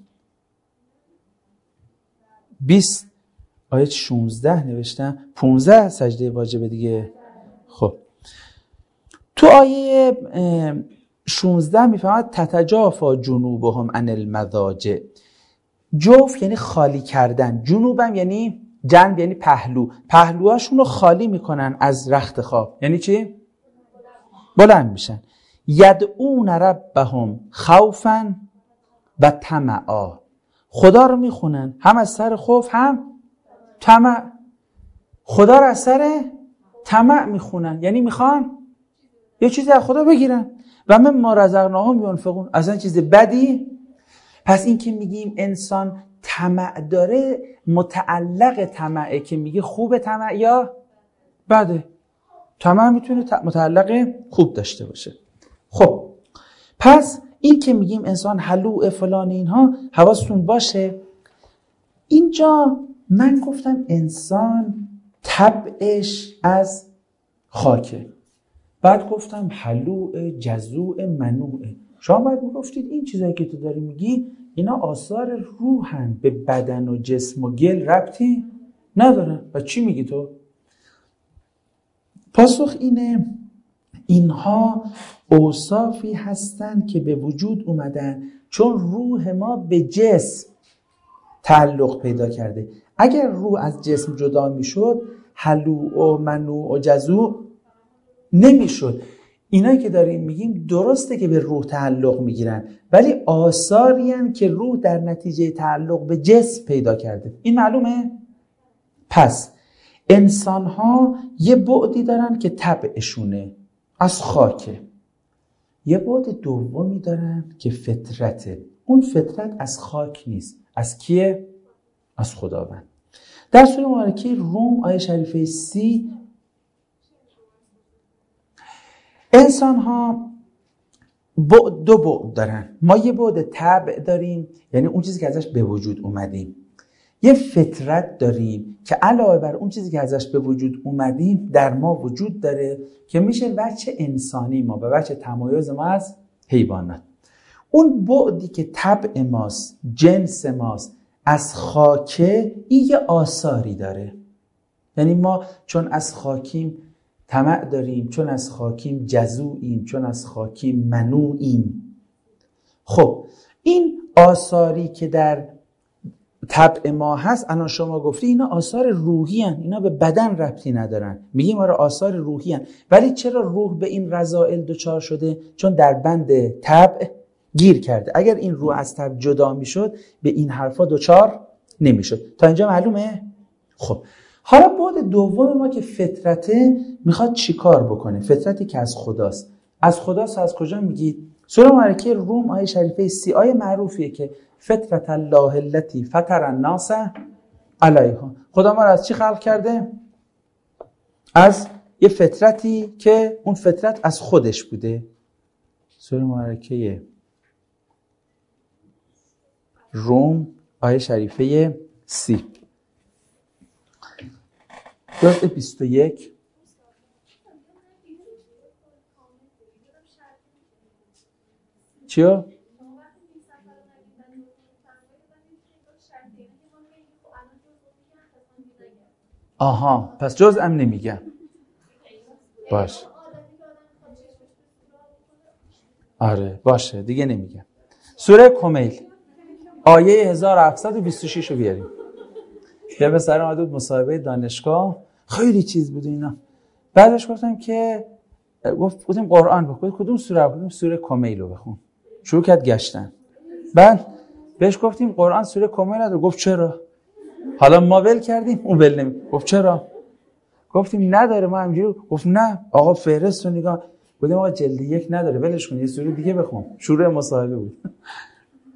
بیست آیه شانزده نوشتم، پانزده سجده واجبه دیگه. خب تو آیه شانزده میفهمد تتجافا جنوبهم عن المضاجع. جوف یعنی خالی کردن، جنوبم یعنی جنب یعنی پهلو، پهلوهاشون رو خالی میکنن از رخت خواب. یعنی چی؟ بلند میشن. یدعون ربهم خوفا و طمعا. خدا رو میخونن هم از سر خوف هم طمع. خدا رو از سر طمع میخونن، یعنی میخوان یه چیزی از خدا بگیرن. و من ما رزقناهم ینفقون، اصلا چیز بدی. پس این که میگیم انسان طمع داره، متعلق طمعه که میگه خوب طمع یا بده. طمع میتونه متعلق خوب داشته باشه. خب پس این که میگیم انسان هلوع فلان اینها حواستون باشه. اینجا من گفتم انسان طبعش از خاکه، بعد گفتم هلوع جزوع منوع. شما باید میگفتید این چیزایی که تو داری میگی اینا آثار روحن، به بدن و جسم و گل ربطی ندارن. و چی میگی تو؟ پاسخ اینه اینها اوصافی هستن که به وجود اومدن چون روح ما به جسم تعلق پیدا کرده. اگر روح از جسم جدا میشد هلوع و منوع و جزوع نمیشد. اینایی که داریم میگیم درسته که به روح تعلق میگیرن، ولی آثاری هستند که روح در نتیجه تعلق به جسم پیدا کرده. این معلومه؟ پس انسان ها یه بعدی دارن که طبعشونه، از خاکه. یه بعد دومی دارن که فطرته. اون فطرت از خاک نیست. از کیه؟ از خداوند. در سوره مبارکه روم آیه شریفه سی، انسان ها دو بعد دارن. ما یه بعد طبع داریم، یعنی اون چیزی که ازش به وجود اومدیم. یه فطرت داریم که علاوه بر اون چیزی که ازش به وجود اومدیم در ما وجود داره که میشه وجه انسانی ما و وجه تمایز ما از حیوانات. اون بعدی که طبع ماست، جنس ماست، از خاکه، این یه آثاری داره. یعنی ما چون از خاکیم طمع داریم، چون از خاکیم جزوعیم، چون از خاکیم منوعیم. خب این آثاری که در طبع ما هست، الان شما گفتی اینا آثار روحی هن، اینا به بدن ربطی ندارن. میگیم آره آثار روحی هن، ولی چرا روح به این رذائل دچار شده؟ چون در بند طبع گیر کرده. اگر این روح از طبع جدا میشد به این حرفا دچار نمیشد. تا اینجا معلومه؟ خب حالا بعد دوم ما که فطرته میخواد چی کار بکنه؟ فطرتی که از خداست. از خداست از کجا میگید؟ سوره مبارکه روم آیه شریفه سی، آیه معروفیه که فطرت الله التي فطر الناس علیها. خدا ما رو از چی خلق کرده؟ از یه فطرتی که اون فطرت از خودش بوده. سوره مبارکه روم آیه شریفه سی جزء بیست و یک. چیو؟ آها پس جزء ام نمیگم. باش آره باشه دیگه نمیگم. سوره کمیل آیه هزار و هفتصد و بیست و شش رو بیاریم. یه پسر اومد بود مصاحبه دانشگاه، خیلی چیز بود اینا. بعدش گفتم که گفت بودیم قرآن بخون. کدوم سوره بودیم؟ سوره کمیل رو بخون. شروع کرد گشتن. بعد بهش گفتیم قرآن سوره کمیل نداره. گفت چرا؟ حالا ما ول کردیم اون ول نمی. گفت چرا؟ گفتیم نداره ما همینجوری. گفت نه آقا فهرست رو نگاه. گفتیم آقا جلد یک نداره ولش کن یه سوره دیگه بخون. شروع مصاحبه بود.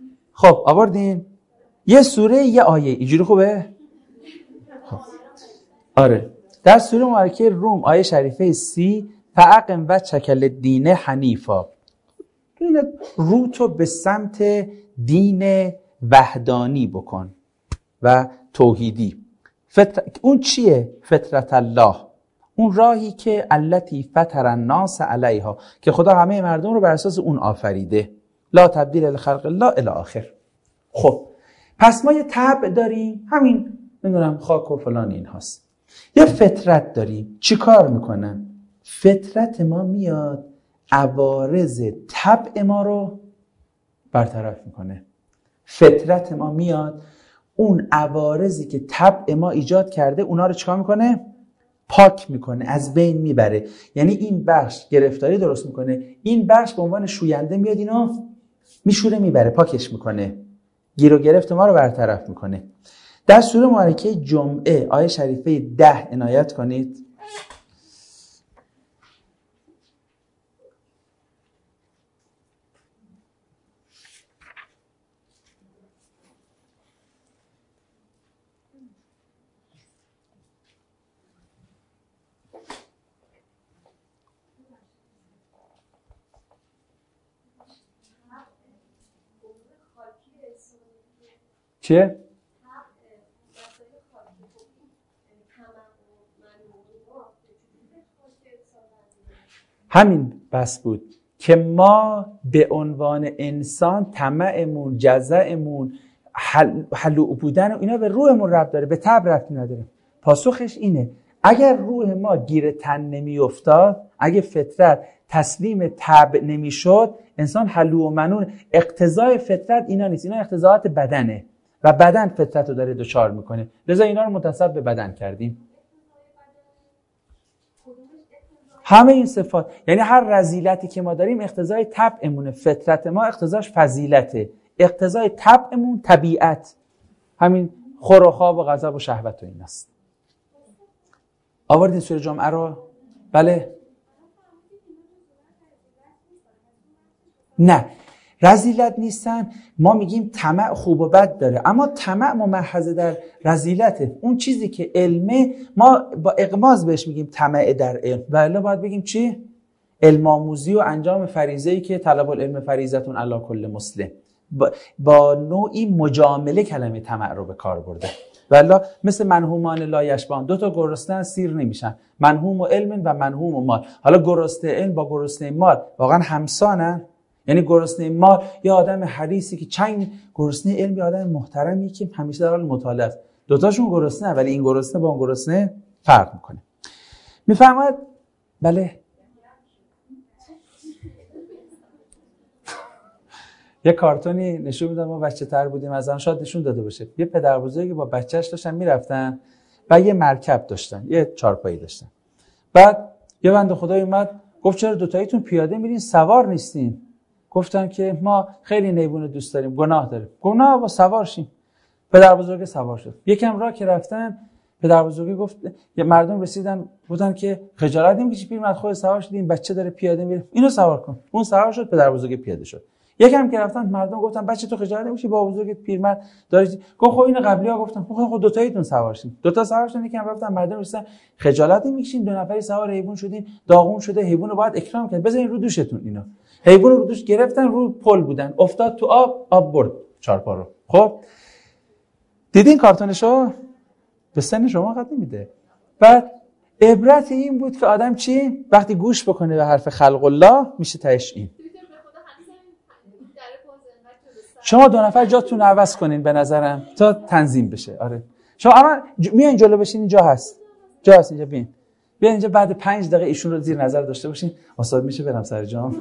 خب آوردین یه سوره یه آیه، اینجوری خوبه؟ خب آره، در سوره مبارکه روم آیه شریفه سی فاقم وجهک للدین حنیفا، رو تو به سمت دین وحدانی بکن و توحیدی. فطر... اون چیه؟ فطرت الله، اون راهی که التی فطر الناس علیها، که خدا همه مردم رو بر اساس اون آفریده. لا تبدیل لخلق الله الی آخر. خب پس ما یه طبع داریم، همین نمیدونم خاک و فلان این هاست. یه فطرت داریم، چی کار میکنن؟ فطرت ما میاد عوارض طبع ما رو برطرف میکنه. فطرت ما میاد اون عوارضی که طبع ما ایجاد کرده اونا رو چیکار میکنه؟ پاک میکنه، از بین میبره. یعنی این بخش گرفتاری درست میکنه، این بخش به عنوان شوینده میاد اینو میشوره میبره، پاکش میکنه، گیر و گرفت ما رو برطرف میکنه. در سوره مبارکه جمعه آیه شریفه ده عنایت کنید. چیه؟ همین بس بود که ما به عنوان انسان طمعمون، جزعمون، حل... حلوع بودن و اینا به روحمون ربط داره، به طبع ربطی نداره. پاسخش اینه اگر روح ما گیر تن نمی افتاد، اگه فطرت تسلیم طبع نمی شد، انسان حلوع و منون. اقتضای فطرت اینا نیست، اینا اقتضاعات بدنه و بدن فطرت رو داره دچار میکنه، لذا اینا رو منتسب به بدن کردیم. همه این صفات، یعنی هر رذیلتی که ما داریم اقتضای طبعمونه. فطرت ما اقتضاش فضیلته، اقتضای طبعمون طبیعت، همین خور و خواب و غضب و شهوت و این است. آوردین سوره جمعه رو؟ بله. نه رذیلت نیستن، ما میگیم طمع خوب و بد داره، اما طمع ممحض در رذیلته. اون چیزی که علمه ما با اغماض بهش میگیم طمع در علم، ولی باید بگیم چی؟ علم آموزی و انجام فریضه‌ای که طلب العلم فریضتون علی کل مسلم، با, با نوعی مجامله کلمه طمع رو به کار برده. ولی مثل منهومان لا یشبعان، دو تا گرسنه سیر نمیشن، منهوم و علم و منهوم و مال. حالا گرسنه علم با گرسنه مال واقعا همسانن؟ یعنی گرسنه مال یه آدم حریصی که چنگ، گرسنه علم یه آدم محترمی که همیشه در حال مطالعه است. دو تاشون گرسنه، ولی این گرسنه با اون گرسنه فرق میکنه. میفهمید؟ بله. یه کارتونی نشون میدم، ما بچه تر بودیم از آن، شاید نشون داده باشه. یه پدر بزرگی با بچه‌اش داشتن میرفتن و یه مرکب داشتن، یه چارپایی داشتن. بعد یه بنده خدایی اومد گفت چرا دوتاییتون پیاده میرین سوار نیستین؟ گفتن که ما خیلی نیبون دوست داریم، گناه داره. گناه با سوار شیم. پدر بزرگ سوار شد. یکم راه که رفتن پدر بزرگی گفت، یه مردم رسیدن گفتن که خجالت نمیکشی پیرمرد خود سوار شدی، این بچه داره پیاده میره، اینو سوار کن. اون سوار شد، پدر بزرگ پیاده شد. یکم که رفتن مردم گفتن بچه تو خجالت نمیکشی با بزرگت پیرمرد داره، گفت خب این قبلی‌ها گفتن خب دو تاییتون سوار شین. دو تا سوار شدن، یکم رفتن مردم رسیدن خجالت نمیکشین، دو نفری سوار حیوان شدین، داغون شده، حیوان رو باید اکرام کرد، بزنین رو دوشتون. اینا حیوان رو دوش گرفتن، رو پل بودن، افتاد تو آب، آب برد چارپا رو. خب دیدین کارتونشو؟ به سن شما قد نمیده. بعد عبرت این بود که آدم چی وقتی گوش بکنه به حرف خلق الله میشه تهش این. شما دو نفر جاتون عوض کنین به نظرم تا تنظیم بشه. آره شما اما میان جلو بشین، اینجا هست، جا هست اینجا، بیاین بیاین اینجا. بعد پنج دقیقه ایشون رو زیر نظر داشته باشین. استاد میشه برم سر جام؟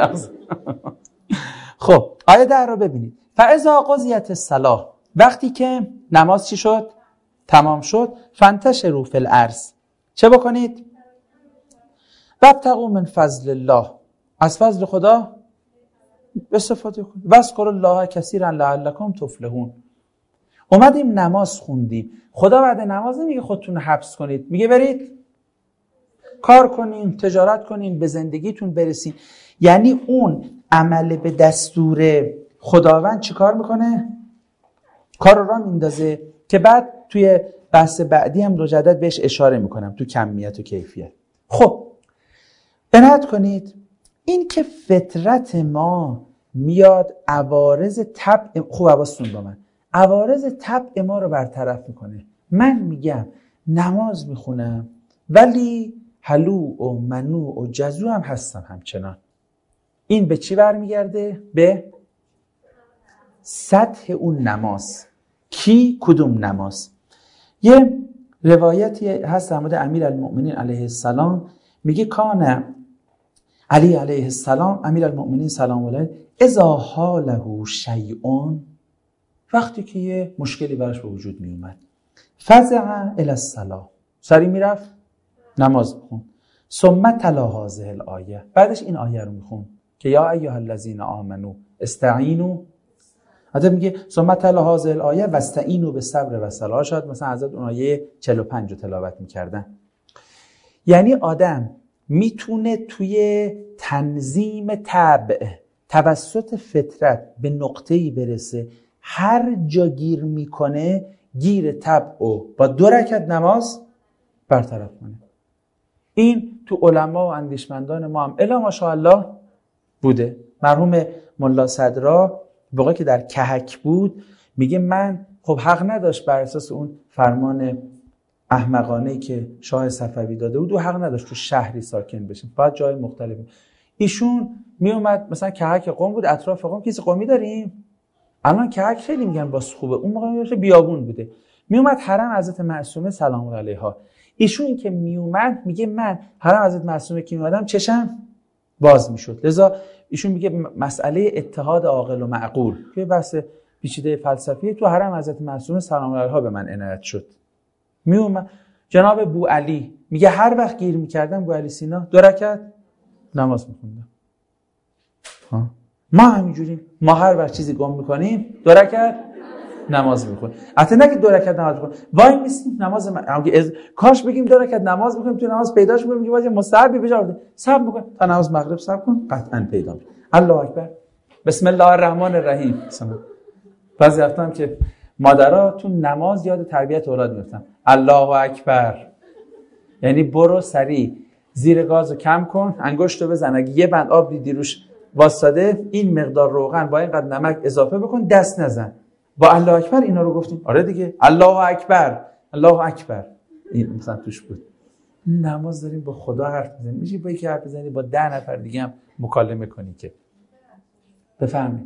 خب آیه ده رو ببینید. فاذا قضیت الصلاة، وقتی که نماز چی شد؟ تمام شد. فانتشروا فی الارض، چه بکنید؟ وابتغوا من فضل الله، از فضل خدا استفاده کنید. واذکروا الله کثیرا لعلکم تفلحون. اومدیم نماز خوندیم، خدا بعد نماز نمیگه خودتون حبس کنید، میگه برید کار کنین، تجارت کنین، به زندگیتون برسین. یعنی اون عمل به دستور خداوند چی کار میکنه؟ کار رو را میندازه که بعد توی بحث بعدی هم مجدد بهش اشاره میکنم تو کمیت و کیفیت. خب عنایت کنید این که فطرت ما میاد عوارض طبع، خوب حواستون با من، عوارض طبع ما رو برطرف میکنه. من میگم نماز میخونم ولی حلو و منوع و جزو هم هستم همچنان. این به چی برمیگرده؟ به سطح اون نماز. کی؟ کدوم نماز؟ یه روایتی هست در مورد امیرالمؤمنین علیه السلام، میگه کان علی علیه السلام امیرالمؤمنین سلام علیه اذا حاله شیء، وقتی که یه مشکلی براش به وجود می اومد، فزع الی الصلاه، سری میرفت نماز بخون. ثم تلا هذه الآیه، بعدش این آیه رو میخون که یا ایها الذین آمنو استعینوا، حتی میگه ثم تلا هذه الآیه واستعینوا بالصبر والصلاة. شاید مثلا حضرت اون آیه چهل و پنج رو تلاوت میکردن. یعنی آدم میتونه توی تنظیم طبع توسط فطرت به نقطه‌ای برسه هر جا گیر میکنه گیر طبع و با دو رکعت نماز برطرف کنه. این تو علما و اندیشمندان ما هم الا ماشاءالله بوده. مرحوم ملا صدرا موقعی که در کهک بود میگه من خب حق نداشت بر اساس اون فرمان احمقانه‌ای که شاه صفوی داده بود و حق نداشت تو شهری ساکن بشه، باید جای مختلفی. ایشون می اومد مثلا کهک قم بود، اطراف قم کسی قمی داریم؟ الان کهک خیلی میگن باز خوبه، اون موقع میشه بیابون بوده. می اومد حرم حضرت معصومه سلام علیها. ایشون که می اومد میگه من حرم حضرت معصومه که می اومدم چشم باز میشد. لذا ایشون میگه مسئله اتحاد عاقل و معقول که بحث پیچیده فلسفی تو حرم حضرت معصومه سلام علیها به من عنایت شد. می اومد جناب بو علی میگه هر وقت گیر میکردم بو علی سینا دو رکعت نماز میخوندم. ها ما همینجوریم، ما هر وقت چیزی گم میکنیم دو رکعت نماز میخونیم. البته نه که دو رکعت نماز میخونیم وای میسیم نماز من... از... کاش بگیم دو رکعت نماز میخونیم تو نماز پیداش میکنیم میگه باید مستحبی بجا صبر میکن تا نماز مغرب صبر کن قطعا پیدا میشه. الله اکبر بسم الله الرحمن الرحیم. بعضی وقتا هم که مادرها تو نماز یاد تربیت اولاد میفتن الله اکبر، یعنی برو سریع زیر گازو کم کن، انگشتو بزن، اگه یه بند آب دیدی روش واسطاده این مقدار روغن با اینقدر نمک اضافه بکن، دست نزن. با الله اکبر اینا رو گفتیم. آره دیگه الله اکبر الله اکبر این مثلا توش بود. نماز داریم با خدا حرف میزنیم، میشه با یکی حرف بزنی با ده نفر دیگه هم مکالمه کنی که بفهمی.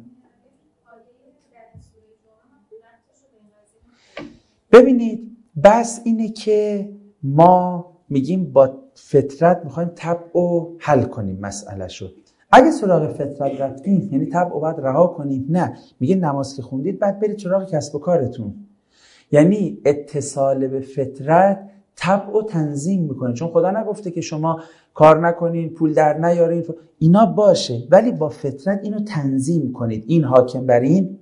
ببینید بس اینه که ما میگیم با فطرت میخوایم طبع و حل کنیم مسئله شد. اگه سراغ فطرت رفتیم یعنی طبع و بعد رها کنیم، نه، میگه نماز که خوندید بعد برید سراغ کسب و کارتون. یعنی اتصال به فطرت طبع و تنظیم میکنه، چون خدا نگفته که شما کار نکنین پول در نیارین اینا باشه، ولی با فطرت اینو تنظیم کنید، این حاکم بر این.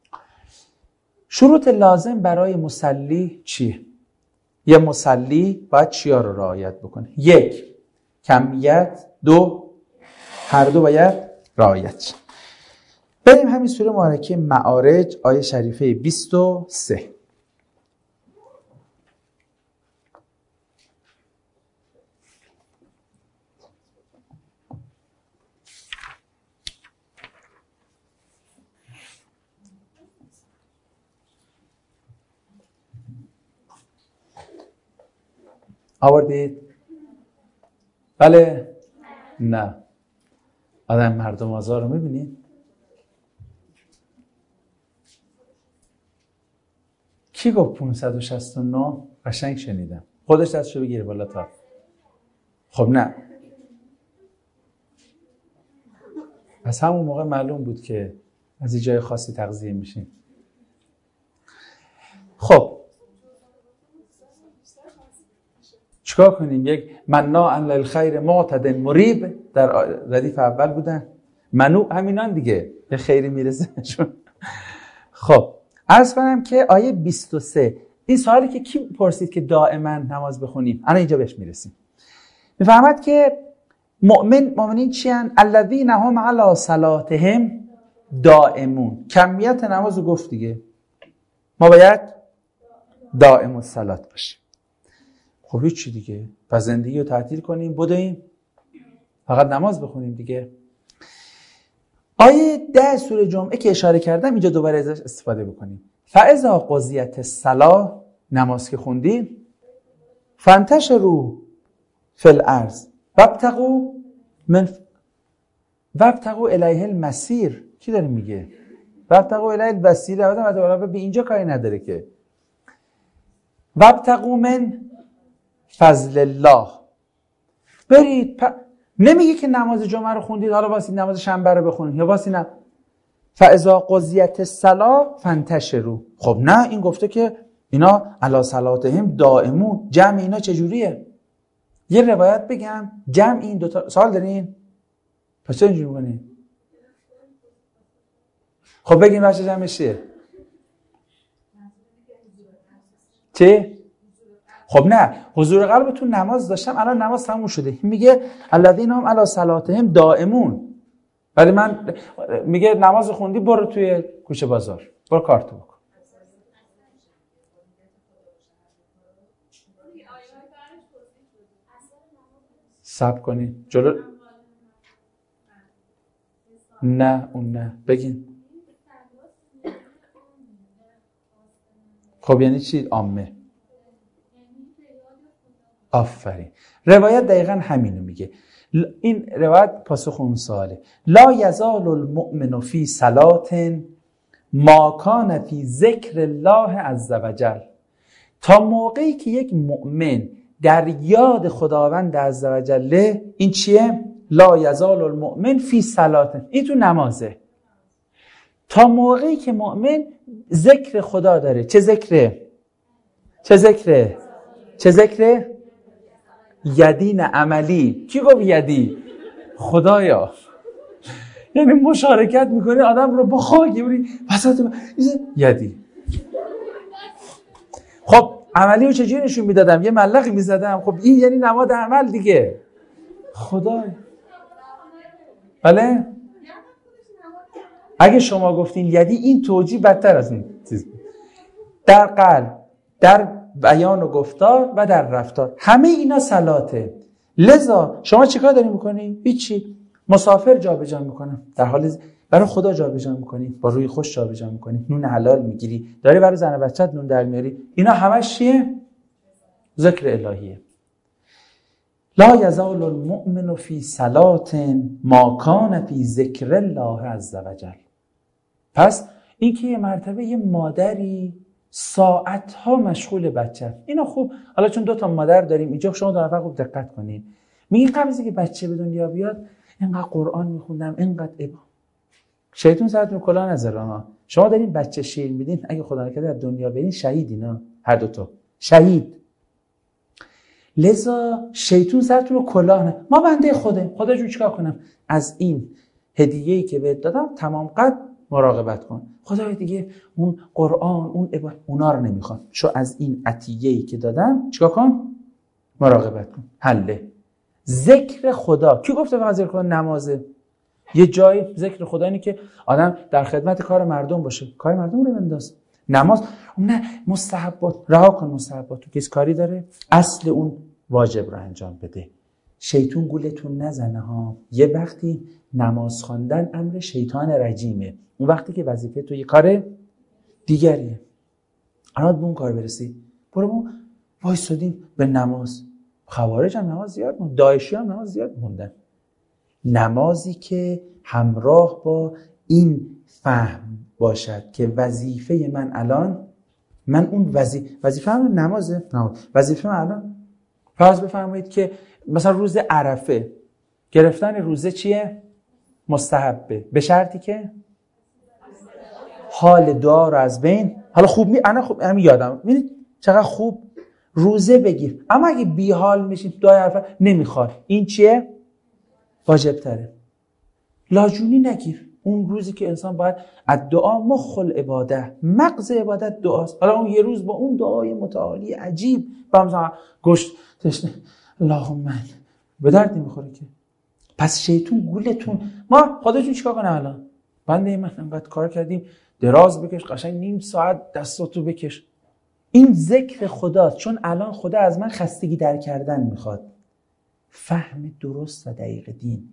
شروط لازم برای مصلی چیه؟ یه مصلی باید چیا رو رعایت بکنه؟ یک، کمیت. دو، هر دو باید رعایت. بریم همین سوره مبارکه معارج آیه شریفه بیست و سه. آوردید؟ بله؟ نه. آدم مردم آزار رو میبینید؟ کی گفت پانصد و شصت و نه؟ قشنگ شنیدم. خودش دستشو بگیره بالا تا. خب نه. از همون موقع معلوم بود که از این جای خاصی تغذیه میشین. خب چیکار کنیم؟ یک مناع للخیر معتد مریب در ردیف اول بودن، منوع همینان دیگه به خیری میرسه. خب عرض کنم که آیه بیست و سه، این سوالی که کی پرسید که دائما نماز بخونیم، الان اینجا بهش میرسیم. میفهمد که مؤمن مؤمنین چی ان؟ الذین هم علی صلاتهم دائمون. کمیت نماز رو گفت دیگه، ما باید دائم الصلات باشیم. خب هیچ چی دیگه، پس زندگی رو تعطیل کنیم بدویم فقط نماز بخونیم دیگه. آیه ده سوره جمعه که اشاره کردم اینجا دوباره ازش استفاده بکنیم. فاذا قضیت الصلاة، نماز که خوندی، فانتشروا فی الارض وابتغوا من وابتغوا الیه المسیر. کی داره میگه؟ وابتغوا الیه الوسیله. آدم به اینجا کاری نداره که. وابتغوا من فضل الله. برید پ... نمیگه که نماز جمعه رو خوندید حالا واسه نماز شنبه رو بخونید یا واسه نه. فاذا قضیت الصلاة فانتشروا. خب نه، این گفته که اینا علی صلاتهم دائمون. جمع اینا چجوریه؟ یه روایت بگم جمع این دوتا. سوال دارین؟ پس چه اینجوری میکنین؟ خب بگین بچه جمعش چیه؟ چه؟ خب نه، حضور قلبتون نماز داشتم، الان نماز تموم شده. میگه الذین هم علی صلاتهم دائمون. ولی من میگه نماز خوندی برو توی کوچه بازار، برو کارتو بکن. صبر کنین جلو. نه اون نه بگین. خب یعنی چی عامه؟ آفرین. روایت دقیقا همینو میگه. این روایت پاسخ اون سواله. لا یزال المؤمن فی صلاة ما کان فی ذکر الله عز وجل. تا موقعی که یک مؤمن در یاد خداوند عز وجل، این چیه؟ لا یزال المؤمن فی صلاة، این تو نمازه. تا موقعی که مؤمن ذکر خدا داره. چه ذکره؟ چه ذکره؟ چه ذکره؟ یدین عملی. کی گفت یدی؟ خدایا. یعنی مشارکت میکنی آدم رو با خاک یوری وسط یدی. خب عملی رو چجوری نشون میدادم؟ یه ملقی میزدم. خب این یعنی نماد عمل دیگه. خدای. بله؟ اگه شما گفتین یدی، این توجیه بدتر از این چیز. در قلب، در بیان و گفتار و در رفتار، همه اینا صلاته. لذا شما چیکار داری میکنی؟ هیچی. مسافر جابجا میکنم، در حال برای خدا جابجا میکنی، با روی خوش جابجا میکنی، نون حلال میگیری، داری برای زن و بچت نون در میاری. اینا همش چیه؟ ذکر الهیه. لا یزال المؤمن فی صلاة ما کان فی ذکر الله عز وجل. پس این که یه مرتبه یه مادری ساعتها مشغول بچه. اینا خوب. حالا چون دو تا مادر داریم اینجا، شما دو نفر خوب دقت کنین. میگه قبل از اینکه بچه به دنیا بیاد اینقدر قرآن میخوندم، اینقدر عبادت. شیطان سرتون کلاه نذاره ها. شما دارین بچه شیر میدین، اگه خدا نکرده در دنیا برین شهیدینا، هر دو تا شهید. لذا شیطان سرتون رو کلاه نه. ما بنده خوده، خدا جون چیکار کنم؟ از این هدیه‌ای که بهت دادم تمام قد مراقبت کن. خدای دیگه اون قرآن، اون عبادت، اونا رو نمیخوام. شو از این عطیه‌ای که دادم چیکار کن؟ مراقبت کن. حله. ذکر خدا. کی گفته فقط ذکر خدا نمازه؟ یه جای ذکر خدا اینه که آدم در خدمت کار مردم باشه. کار مردم رو بنداز. نماز نه مستحبات. رها کن مستحبات. تو کس کاری داره؟ اصل اون واجب رو انجام بده. شیطان گولتون نزنه ها. یه وقتی نماز خواندن امر شیطان رجیمه. اون وقتی که وظیفه تو یه کار دیگریه. الان به اون کار برسی. برو ما وایسادیم به نماز. خوارج هم نماز زیاد موندن، داعشی هم نماز زیاد موندن. نمازی که همراه با این فهم باشد که وظیفه من الان، من اون وظیفه وظیفه من نمازه. نماز. وظیفه من الان فرض بفرمایید که مثلا روز عرفه، گرفتن روزه چیه؟ مستحبه، به شرطی که حال دعا رو از بین. حالا خوب می انا خوب همین یادم، ببینید چقدر خوب روزه بگیر. اما اگه بی حال میشی دعای عرفه نمیخواد، این چیه؟ واجب تره. لاجونی نگیر. اون روزی که انسان باید الدعا مخ العباده، مغز عبادت دعاست. حالا اون یه روز با اون دعای متعالی عجیب با مثلا گوشت تشنه اللهم به درد نمیخوره که. پس شیطون گولتون. ما خودتون چیکار کنه الان؟ بنده من انقدر کار کردیم، دراز بکش، قشنگ نیم ساعت دستاتو بکش. این ذکر خداست، چون الان خدا از من خستگی در کردن میخواد. فهم درست و دقیق دین.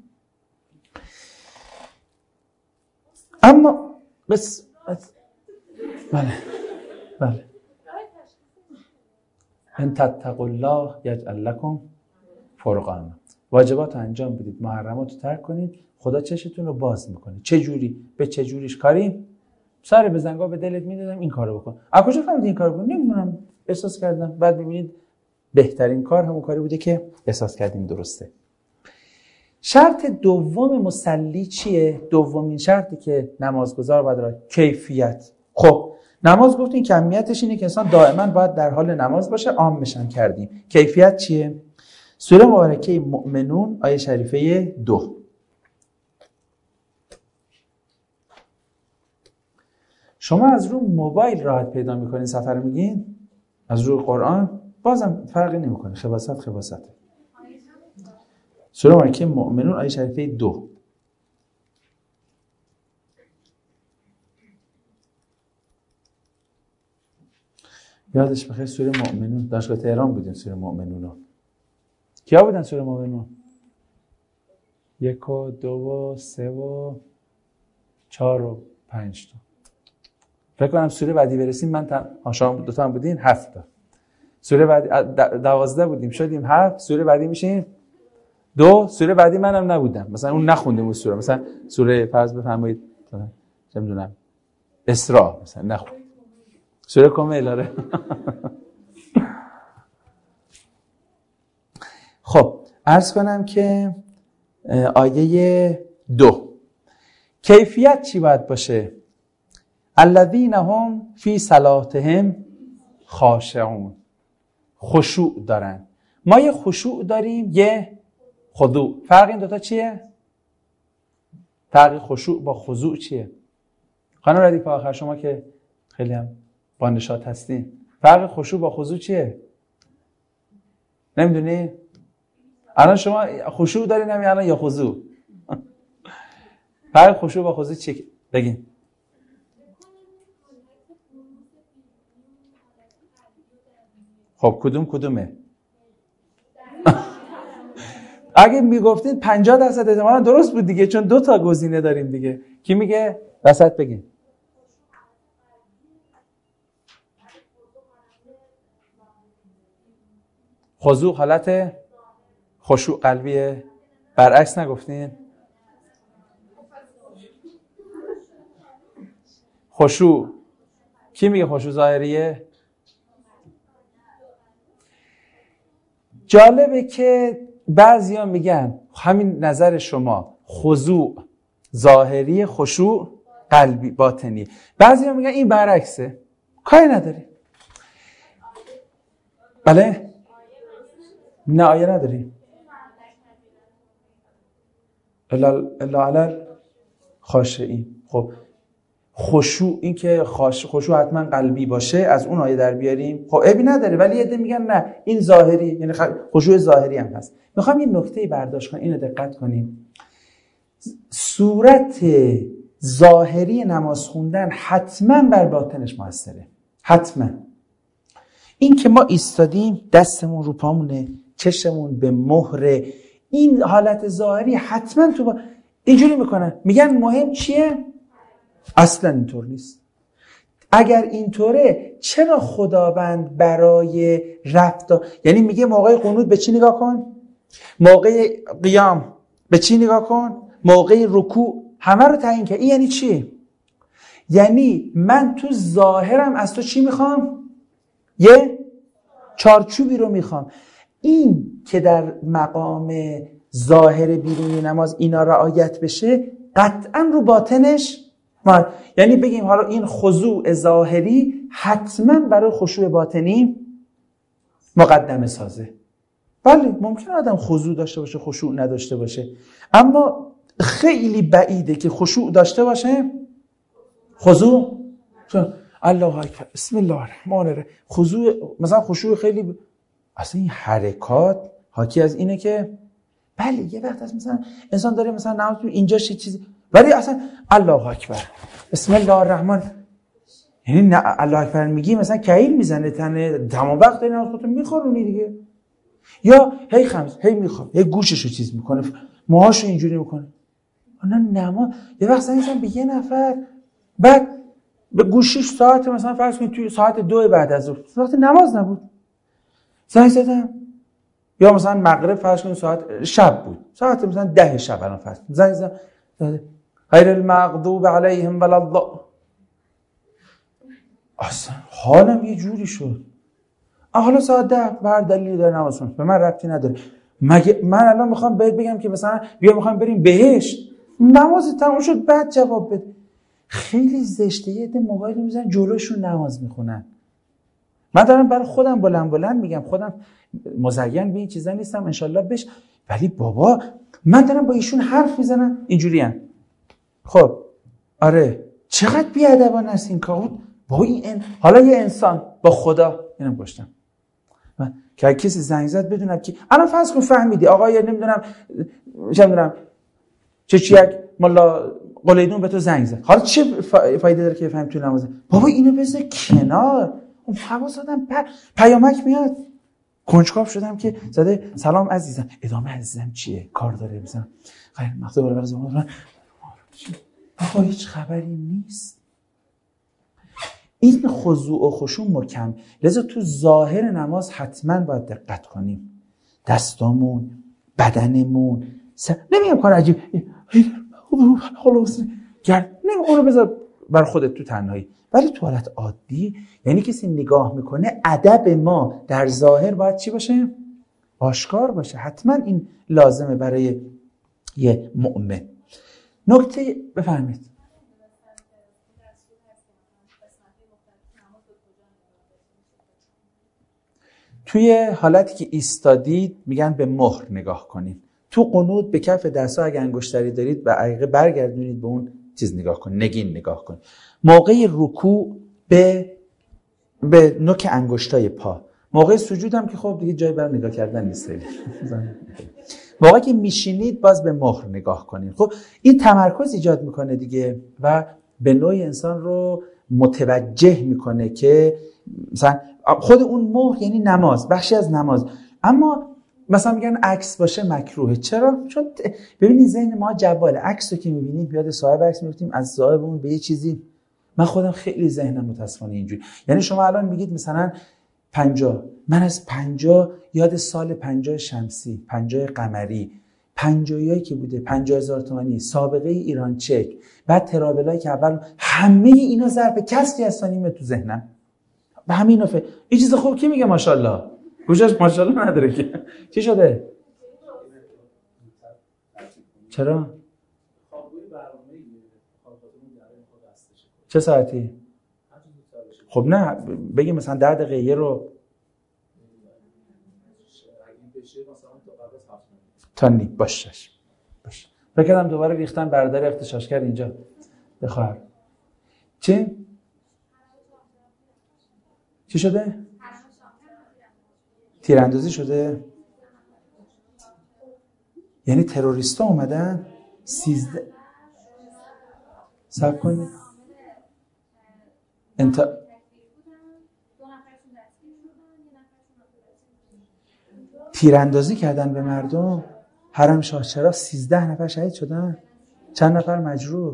اما بس, بس. بله بله ان تتقوا الله یجعل لکم فرقانا. واجبات رو انجام بدید، محرمات رو ترک کنید، خدا چشتون رو باز میکنه. چه جوری؟ به چه جوریش کاری؟ سر بزنگاه به دلت میدادم این کارو بکن. از کجا فهمیدی این کارو بکن؟ نمیدونم، احساس کردم. بعد میبینید بهترین کار همون کاری بوده که احساس کردیم درسته. شرط دوم مصلی چیه؟ دومین شرطی که نمازگزار باید داره کیفیت. خب نماز گفتیم کمیتش اینه که انسان دائما باید در حال نماز باشه، عامش هم کردیم. کیفیت چیه؟ سوره مبارکه مؤمنون آیه شریفه دو. شما از رو موبایل راحت پیدا میکنین سفر رو میگین، از رو قرآن بازم فرقی نمیکنه، خباست خباسته. سوره مبارکه مؤمنون آیه شریفه دو. یادش بخیر سوره مؤمنون دانشگاه تهران بودیم. سوره مؤمنون رو کیا بودن؟ سوره مؤمنون یک و دو و سه و چهار و پنج تا. فکر کنم سوره بعدی برسیم من تا شما دو تا هم بودین هفت تا. سوره بعدی دوازده بودیم شدیم هفت. سوره بعدی میشیم دو. سوره بعدی منم نبودم، مثلا اون نخوندیم اون سوره، مثلا سوره فرض بفرمایید چه میدونم اسراء مثلا نخوند. سوره کامل آره. خب عرض کنم که آیه دو کیفیت چی باید باشه؟ الذین هم فی صلاتهم خاشعون. خشوع دارن. ما یه خشوع داریم، یه خضوع. فرق این دوتا چیه؟ فرق خشوع با خضوع چیه؟ خانم ردیف آخر شما که خیلی هم با نشاط هستین، فرق خشوع با خضوع چیه؟ نمیدونی؟ الان شما خشوع دارین همین الان یا خضوع؟ فرق خشوع با خضوع چیه؟ بگین. خب کدوم کدومه؟ اگه میگفتین پنجاه درصد احتمالاً درست بود دیگه، چون دو تا گزینه داریم دیگه. کی میگه؟ وسط بگین. خضوع حالت خشوع قلبیه، برعکس نگفتین؟ خشوع کی میگه خشوع ظاهریه؟ جالبه که بعضیا میگن همین نظر شما خضوع ظاهری، خشوع قلبی باطنی. بعضیا میگن این برعکسه. کاری نداری. بله؟ نه آیه نداریم. الا علی خاشعین. خب خشوع این که خشوع حتما قلبی باشه از اون آیه در بیاریم، خب عیبی نداره. ولی یه عده میگن نه این ظاهری، یعنی خشوع ظاهری هم هست. میخوام یه نکته برداشت کنیم، اینو دقت کنیم. صورت ظاهری نماز خوندن حتما بر باطنش موثره. حتما. این که ما ایستادیم دستمون رو پامونه، چشمون به مهر، این حالت ظاهری حتما تو با... اینجوری میکنن. میگن مهم چیه؟ اصلا اینطور نیست. اگر اینطوره چرا خداوند برای رفت، یعنی میگه موقع قنوت به چی نگاه کن، موقع قیام به چی نگاه کن، موقع رکوع، همه رو تعیین کرد. این یعنی چی؟ یعنی من تو ظاهرم از تو چی میخوام؟ یه چارچوبی رو میخوام. این که در مقام ظاهر بیرونی نماز اینا رعایت بشه، قطعا رو باطنش ما. یعنی بگیم حالا این خضوع ظاهری حتما برای خشوع باطنی مقدمه سازه. بله ممکنه آدم خضوع داشته باشه خشوع نداشته باشه، اما خیلی بعیده که خشوع داشته باشه خضوع. الله اکبر بسم الله الرحمن الرحیم. خضوع مثلا خشوع خیلی ب... اصلا این حرکات حاکی از اینه که بله یه وقت از مثلا انسان داره مثلا نماز اینجاش چیزی ولی اصلا الله اکبر بسم الله الرحمن، یعنی نه الله اکبر میگی مثلا کعیل میزنه تنه تمام وقت این خودت میخورونی دیگه. یا هی خمس هی میخواد هی گوششو چیز میکنه، موهاشو اینجوری میکنه. نه نما یه وقت زنگ زدم به یه نفر، بعد به گوشیش ساعت مثلا فرض کنید توی ساعت دو بعد از ظهر، ساعت نماز نبود، زنگ زدم. یا مثلا مغرب فرض کنید ساعت شب بود، ساعت مثلا ده شب الان فرض کنید، زنگ زدم غیر المغضوب علیهم ولا الضالین. اصلا حالم یه جوری شد. حالا ساعت ده بر دلیلی داره نماز خونید، به من ربطی نداره. مگه من الان میخوام بهت بگم که مثلا بیا میخوام بریم بهشت، نماز تموم شد بعد جواب بده؟ خیلی زشته. یه عده موبایل میزنن جلوشون نماز میخونن. من دارم برای خودم بلند بلند میگم، خودم مزین به این چیزا نیستم انشالله بش، ولی بابا من دارم با ایشون حرف میزنم اینجورین. خب آره چقدر بیادبانه است این کار. با این حالا یه انسان با خدا اینم گفتم من که کسی زنگ زد بدونم که الان فرض کن فهمیدی آقای نمیدونم چه میدونم چه چیک ملا قلیدون به تو زنگ زد، حالا چه فایده داره که بفهمی تو نمازه؟ بابا اینو بذار کنار. اون حواس دادم پ... پیامک میاد کنجکاو شدم که زده سلام عزیزم، ادامه عزیزم چیه کار داره بزنم خیر مخصوص بالا زمان آقا هیچ خبری نیست. این خضوع و خشوع مکم، لذا تو ظاهر نماز حتما باید دقت کنیم. دستامون، بدنمون، س... نمیگم کار عجیب خلاص گرد نمیم اونو بذار بر خودت تو تنهایی، ولی تو حالت عادی یعنی کسی نگاه میکنه ادب ما در ظاهر باید چی باشه؟ آشکار باشه. حتما این لازمه برای یه مؤمن. نکته بفرمایید. توی حالتی که ایستادید میگن به مهر نگاه کنید. تو قنوت به کف دستا اگه انگشتری دارید به عقیقه برگردونید به اون چیز نگاه کنید، نگین نگاه کنید. موقع رکوع به به نوک انگشتای پا. موقع سجود هم که خب دیگه جای برای نگاه کردن نیست. موقعی که میشینید باز به مهر نگاه کنید. خب این تمرکز ایجاد میکنه دیگه و به نوعی انسان رو متوجه میکنه که مثلا خود اون مهر یعنی نماز، بخشی از نماز. اما مثلا میگن عکس باشه مکروهه. چرا؟ چون ببینید ذهن ما جواله. عکس رو که میبینیم یاد صاحب عکس میفتیم، از صاحب اون به یه چیزی. من خودم خیلی ذهنم متاسفانه اینجوری. یعنی شما الان میگید مثلا پنجاه، من از پنجاه یاد سال پنجاه شمسی، پنجاه قمری، پنجاهایی که بوده، پنجاه هزار تومانی، سابقه ایران چک، بعد ترابلایی که اول، همه اینا ظرف کسری هستن تو ذهنم. به همین نفع این چیز خوب کی میگه ماشاءالله؟ گوشش ماشاءالله نداره که. چی شده؟ چرا؟ چه ساعتی؟ خب نه بگیم مثلا ده دقیقه یه رو تا نی باشش باش. بکردم دوباره ریختن برادر اختشاش کرد اینجا بخواه. چی؟ چی شده؟ تیراندازی شده؟ یعنی تروریستا اومدن؟ سیزده سب کنید انت... تیراندازی کردن به مردم. حرم شاه چرا سیزده نفر شهید شدن؟ چند نفر مجروح؟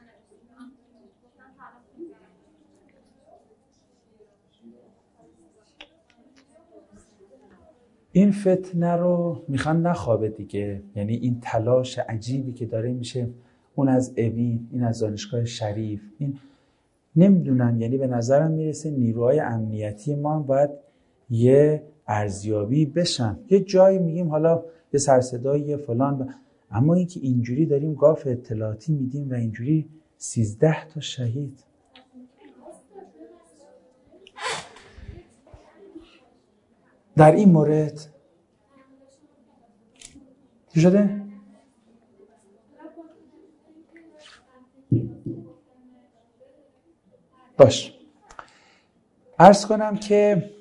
این فتنه رو میخوان نخوابه دیگه. یعنی این تلاش عجیبی که داره میشه، اون از اوین، این از دانشگاه شریف، این نمیدونم، یعنی به نظرم میرسه نیروهای امنیتی ما باید یه ارزیابی بشن. یه جایی میگیم حالا یه سرصدایی یه فلان ب... اما این که اینجوری داریم گاف اطلاعاتی میدیم و اینجوری سیزده تا شهید. در این مورد چی شده؟ باش عرض کنم که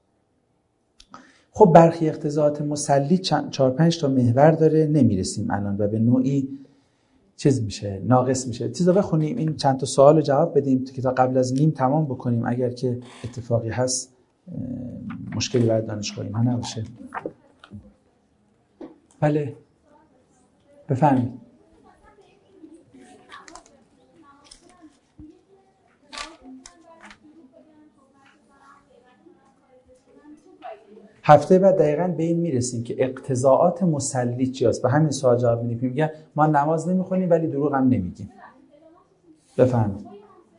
خب برخی اقتضاعات مسلی چهار پنج تا محور داره، نمیرسیم الان و به نوعی چیز میشه، ناقص میشه. چیزا بخونیم این چند تا سوال رو جواب بدیم که تا قبل از نیم تمام بکنیم، اگر که اتفاقی هست مشکلی برای دانشگاه اینها نباشه. بله بفرمایید. هفته بعد دقیقاً به این میرسیم که اقتضاعات مسلی چی هست. به همین سوال جواب میدیم. میگن ما نماز نمیخونیم ولی دروغ هم نمیگیم. بفرمایید.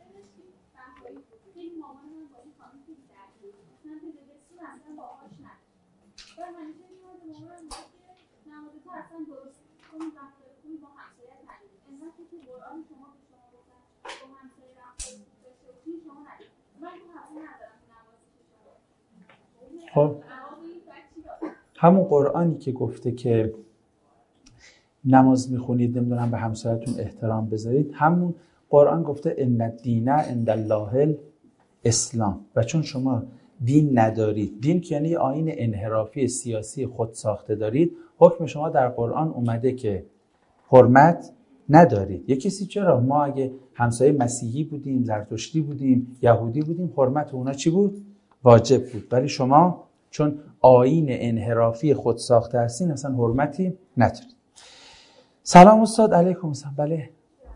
خب همون قرآنی که گفته که نماز میخونید نمیدونم به همسایتون احترام بذارید، همون قرآن گفته ان الدین عند الله الاسلام. و چون شما دین ندارید، دین که یعنی آیین انحرافی سیاسی خود ساخته دارید، حکم شما در قرآن اومده که حرمت ندارید. یه کسی چرا ما اگه همسایه مسیحی بودیم، زرتشتی بودیم، یهودی بودیم، حرمت اونا چی بود؟ واجب بود. ولی شما چون آیین انحرافی خود ساخته هستین اصلا حرمتی ندارید. سلام استاد. علیکم السلام. بله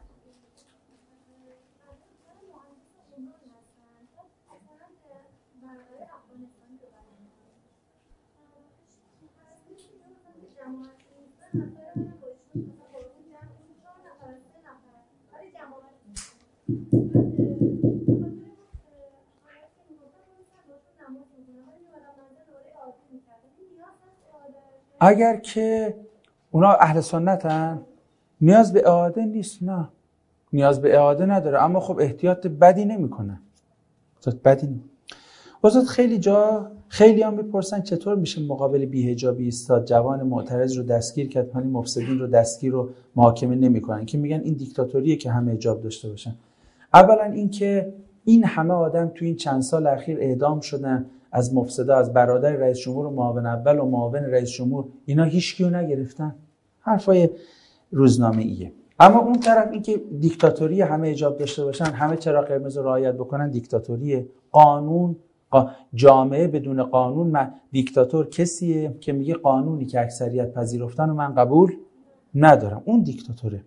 اگر که اونا اهل سنتن نیاز به اعاده نیست. نه نیاز به اعاده نداره، اما خب احتیاط بدی نمیکنن. احتیاط بدی نمی استاد خیلی جا خیلی هم میپرسن چطور میشه مقابل بی‌حجابی ایستاد، جوان معترض رو دستگیر کرد ولی مفسدین رو دستگیر و محاکمه نمیکنن، که میگن این دیکتاتوریه که همه حجاب داشته باشن. اولا این که این همه آدم تو این چند سال اخیر اعدام شدن از مفسدا، از برادر رئیس جمهور و معاون اول و معاون رئیس جمهور، اینا هیچ کیو نگرفتن. حرفای روزنامه‌ایه. اما اون طرف این که دیکتاتوری همه حجاب داشته باشن، همه چراغ قرمز رو رعایت بکنن، دیکتاتوریه. قانون قا... جامعه بدون قانون، من دیکتاتور کسیه که میگه قانونی که اکثریت پذیرفتن و من قبول ندارم، اون دیکتاتوره.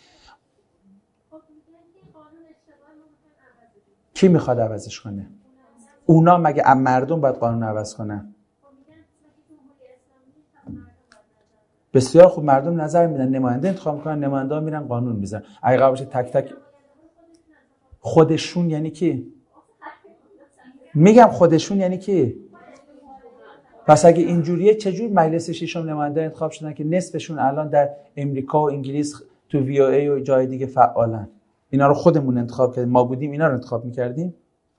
کی میخواد عوضش کنه؟ اونا مگه مردم باید قانون عوض کنن؟ بسیار خوب، مردم نظر میدن، نماینده انتخاب میکنن، نماینده ها میرن قانون میزنن. اگه قرار باشه تک تک خودشون یعنی کی؟ میگم خودشون یعنی کی؟ پس اگه اینجوریه چجور مجلس ششم نماینده انتخاب شدن که نصفشون الان در امریکا و انگلیس تو وی او ای و جای دیگه فعالن؟ اینا رو خودمون انتخاب کردیم، ما بودیم اینا رو انتخاب میکردیم؟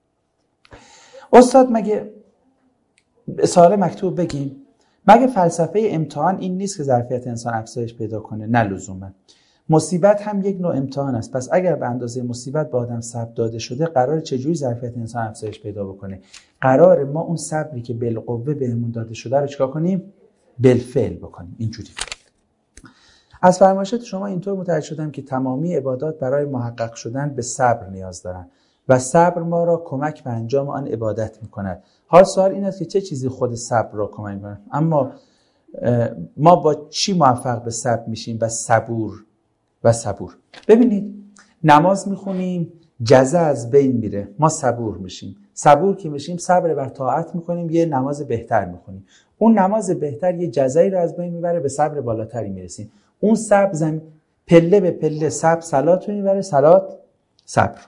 استاد مگه سوال مکتوب بگیم، مگه فلسفه امتحان این نیست که ظرفیت انسان افزایش پیدا کنه؟ نه لزوما. مصیبت هم یک نوع امتحان است. پس اگر به اندازه مصیبت به آدم صبر داده شده، قرار چجوری ظرفیت انسان افزایش پیدا بکنه؟ قرار ما اون صبری که بالقوه بهمون داده شده رو چیکار کنیم؟ بالفعل بکنیم. اینجوری. از فرمایشات شما اینطور متوجه شدم که تمامی عبادات برای محقق شدن به صبر نیاز دارن و صبر ما را کمک به انجام آن عبادت میکند. حال سوال این است که چه چیزی خود صبر را کمک می‌کند؟ اما ما با چی موفق به صبر میشیم؟ و صبور و صبور. ببینید نماز میخونیم، جزا از بین میره، ما صبور میشیم. صبور که میشیم صبر بر طاعت میکنیم، یه نماز بهتر میخونیم. اون نماز بهتر یه جزایی رو از بین میبره، به صبر بالاتری میرسیم. اون صبر زم پله به پله صبر صلات رو میبره، صلات صبر.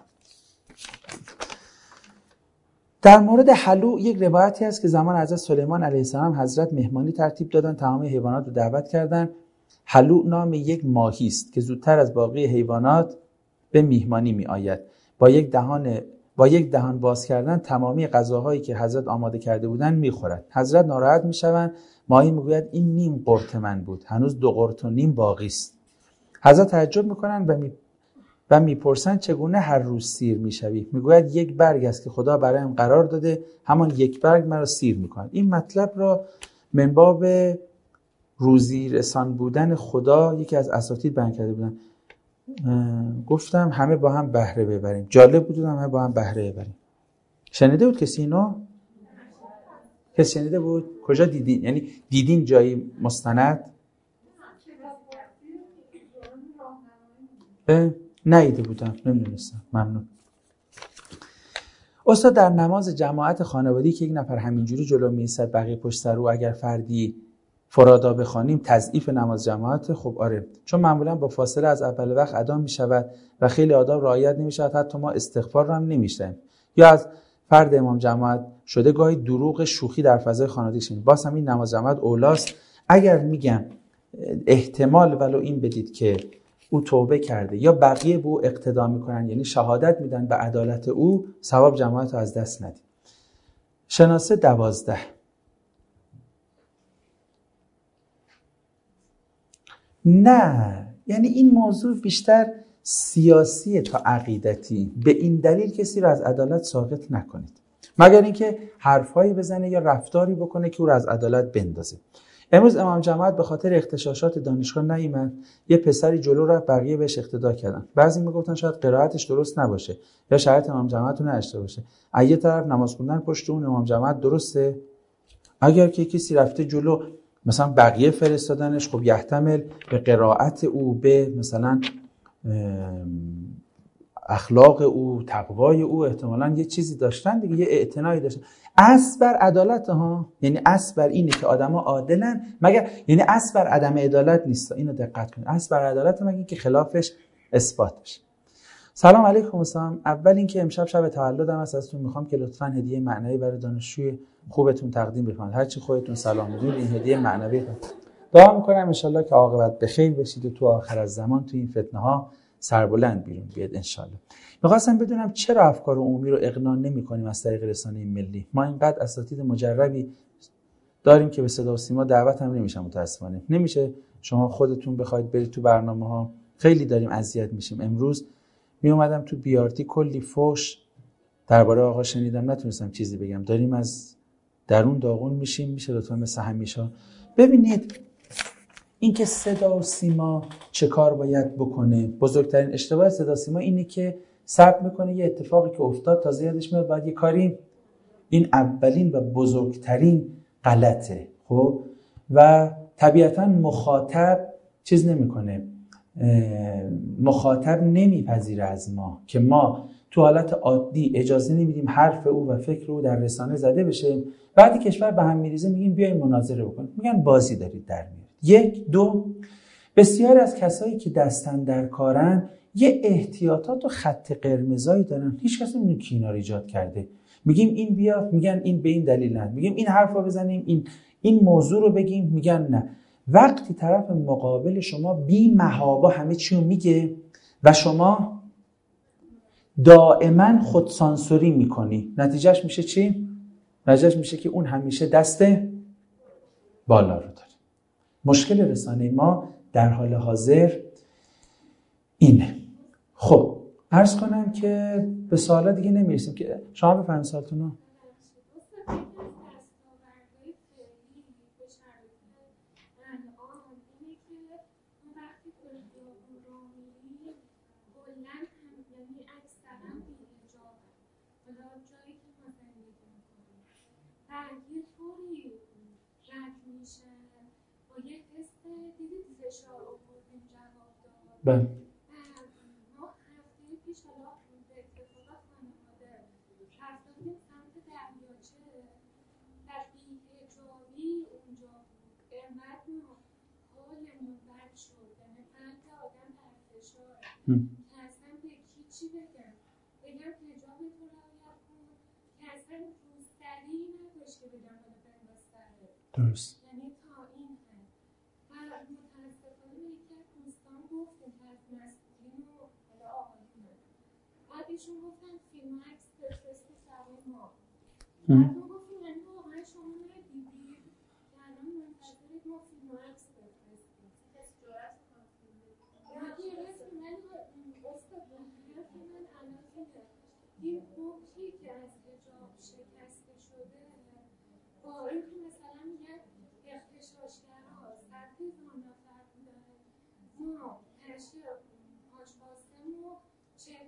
در مورد حلو یک روایتی هست که زمان حضرت سلیمان علیه السلام حضرت مهمانی ترتیب دادن، تمام حیوانات رو دعوت کردن. حلو نام یک ماهی است که زودتر از باقی حیوانات به میهمانی می آید. با یک دهان با یک دهان باز کردن تمامی غذاهایی که حضرت آماده کرده بودند میخورد. حضرت ناراحت میشوند. ماهی میگوید این نیم قرت من بود، هنوز دو قرت و نیم باقی است. حضرت تعجب میکنند و می و میپرسند چگونه هر روز سیر میشوی؟ میگوید یک برگ است که خدا برایم قرار داده، همان یک برگ مرا سیر میکند. این مطلب را من باب روزی رسان بودن خدا یکی از اساتید بیان کرده بودن. گفتم همه با هم بهره ببریم. جالب بود همه با هم بهره ببریم. شنیده بود کسی اینو؟ کسی شنیده بود؟ کجا دیدین؟ یعنی دیدین جایی مستند؟ نیده بودم، نمیدونستم. ممنون. استاد در نماز جماعت خانوادگی که یک نفر همینجوری جلو میایستد بقیه پشت سر او، اگر فردی فرادا بخوانیم تضعیف نماز جماعت؟ خب آره، چون معمولا با فاصله از اول وقت ادا میشود و خیلی آداب رعایت نمیشود، حتی ما استغفار رو هم نمیشنویم. یا از فرد امام جماعت شده گاهی دروغ شوخی در فضای خانوادگی شنید. باز هم این نماز جماعت اولاست. اگر میگم احتمال ولو این بدید که او توبه کرده یا بقیه به او اقتدا میکنن، یعنی شهادت میدن به عدالت او، ثواب جماعت رو از دست ندید. شناسه دوازده. نه، یعنی این موضوع بیشتر سیاسی تا عقیدتی. به این دلیل کسی رو از عدالت ساقط نکنید، مگر اینکه حرفایی بزنه یا رفتاری بکنه که او رو از عدالت بندازه. امروز امام جماعت به خاطر اختشاشات دانشگاه نیامد، یه پسری جلو رفت، بقیه بهش اقتدا کردن. بعضی میگفتن شاید قرائتش درست نباشه یا شرایط امام جماعت رو نداشته باشه. از یه طرف نماز خوندن پشت اون امام جماعت درسته. اگر که کسی رفته جلو، مثلا بقیه فرستادنش، خب یحتمل به قرائت او، به مثلا اخلاق او، تقوای او احتمالاً یه چیزی داشتن دیگه، یه اعتنایی داشتن. اصل بر عدالت ها، یعنی اصل بر اینه که آدما عادلن، مگر یعنی اصل بر عدم عدالت نیست. اینو دقت کنید، اصل بر عدالت مگر اینکه خلافش اثبات بشه. سلام علیکم استاد. اول اینکه امشب شب تولدم است، ازتون میخوام که لطفاً هدیه معنوی برای دانشجوی خوبتون تقدیم بفرمایید. هر چی خودتون سلام میدونید این هدیه معنوی دعا میکنم ان شاءالله که عاقبت بخیر بشید و تو آخر از زمان تو این فتنه ها سربلند بیرون بیاد ان شاءالله. می‌خواستم بدونم چرا افکار عمومی رو اقناع نمی‌کنیم از طریق رسانه ملی؟ ما اینقدر اساتید مجربی داریم که به صدا و سیما دعوت هم نمیشن. متأسفانه نمیشه شما خودتون بخواید برید تو برنامه‌ها. خیلی داریم اذیت میشیم. امروز می اومدم تو بیارتی کلی فوش درباره آقا شنیدم، نتونستم چیزی بگم. داریم از درون داغون میشیم. میشه لطفا مثل همیشه ببینید این که صدا و سیما چه کار باید بکنه. بزرگترین اشتباه صدا و سیما اینه که صبر میکنه یه اتفاقی که افتاد تازه یادش میاد باید یه کاری. این اولین و بزرگترین غلطه. خب و طبیعتا مخاطب چیز نمیکنه، مخاطب نمیپذیره از ما که ما تو حالت عادی اجازه نمیدیم حرف او و فکر او در رسانه زده بشه. بعدی کشور به هم میریزه میگیم بیاین مناظره بکنیم، میگن بازی دارید در میارید. یک دو بسیاری از کسایی که دستن در کارن یه احتیاطات و خط قرمزایی دارن، هیچ کس نمیدونه کی اینا رو ایجاد کرده. میگیم این بیا، میگن این به این دلیل نه. میگیم این حرف رو بزنیم، این این موضوع رو بگیم، میگن نه. وقتی طرف مقابل شما بی محابا همه چی رو میگه و شما دائما خودسانسوری میکنی، نتیجهش میشه چی؟ نتیجهش میشه که اون همیشه دست بالا رو داره. مشکل رسانه ما در حال حاضر اینه. خب عرض کنم که به سوالا دیگه نمیرسیم که شما بفرمایید سوالتون رو. بله. ما هفته پیش حالا به اتفاق خانواده رفتیم سمت دریاچه در بی‌حجابی اونجا بود. انقدر ما حالمون بد شد، یعنی قلب آدم در فشار که اصلا به کی چی بگم بگم حجابت رو رعایت کن که اصلا روسری نداشت که بگم حالا بنداز سره. درست. یعنی تا این حد. و متاسفانه یکی از دوستان گفتن که از مسئولین و حالا آقایونه بعد ایشون گفتن فیلم عکس بفرست سرای ما. بعد ما گفتیم یعنی واقعا شما ندیدید که الان منتظرید ما فیلم عکس بفرستیم. کسی جرأت میکنه فیلم بفرستیم؟ ما گرفتیم ولی استاد حرف من الان اینه این بوکی که از حجاب شکسته شده با اینکه مثلا میگن اغتشاشگرها صد هزار نفر بودن، ما تشکیل آشغال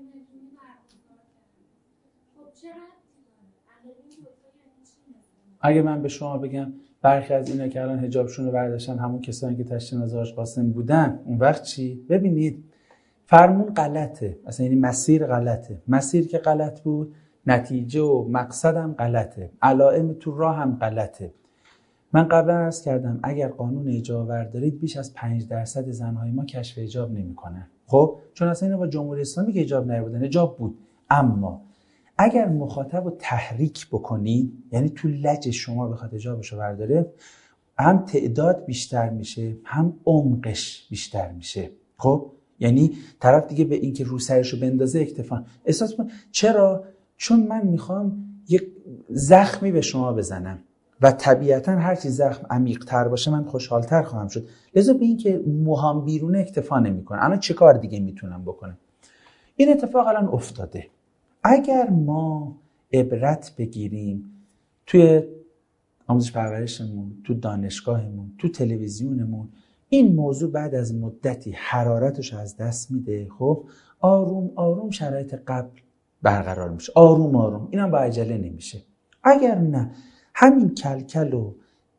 نجومی برگزار کردن. خب چه ربطی داره؟ الان این دوتا یعنی چی مثلا؟ اگه من به شما بگم برخی از اینا که الان حجابشون رو برداشتن همون کسانی که تشت ناز حاج قاسم بودن، اون وقت چی؟ ببینید فرمون غلطه، اصلا یعنی مسیر غلطه. مسیر که غلط بود، نتیجه و مقصدم غلطه، علائم تو راه هم غلطه. من قبلا عرض کردم اگر قانون حجاب دارید بیش از پنج درصد زنهای ما کشف حجاب نمی‌کنن. خب چون اصلا اینا با جمهوری اسلامی که حجاب نبودن، حجاب بود. اما اگر مخاطب رو تحریک بکنی، یعنی تو لج شما بخواد حجابشو برداره، هم تعداد بیشتر میشه، هم عمقش بیشتر میشه. خب یعنی طرف دیگه به این که رو سرشو بندازه اکتفا احساس کنه. چرا؟ چون من میخوام یک زخمی به شما بزنم و طبیعتا هر چی زخم عمیق تر باشه من خوشحالتر خواهم شد. لذا به این که موهام بیرونه اکتفا نمیکنه. الان چه کار دیگه میتونم بکنم؟ این اتفاق الان افتاده. اگر ما عبرت بگیریم توی آموزش پرورشمون، تو دانشگاهمون، تو تلویزیونمون، این موضوع بعد از مدتی حرارتش از دست میده. خب آروم آروم شرایط قبل برقرار میشه، آروم آروم، اینم با عجله نمیشه. اگر نه همین کلکل و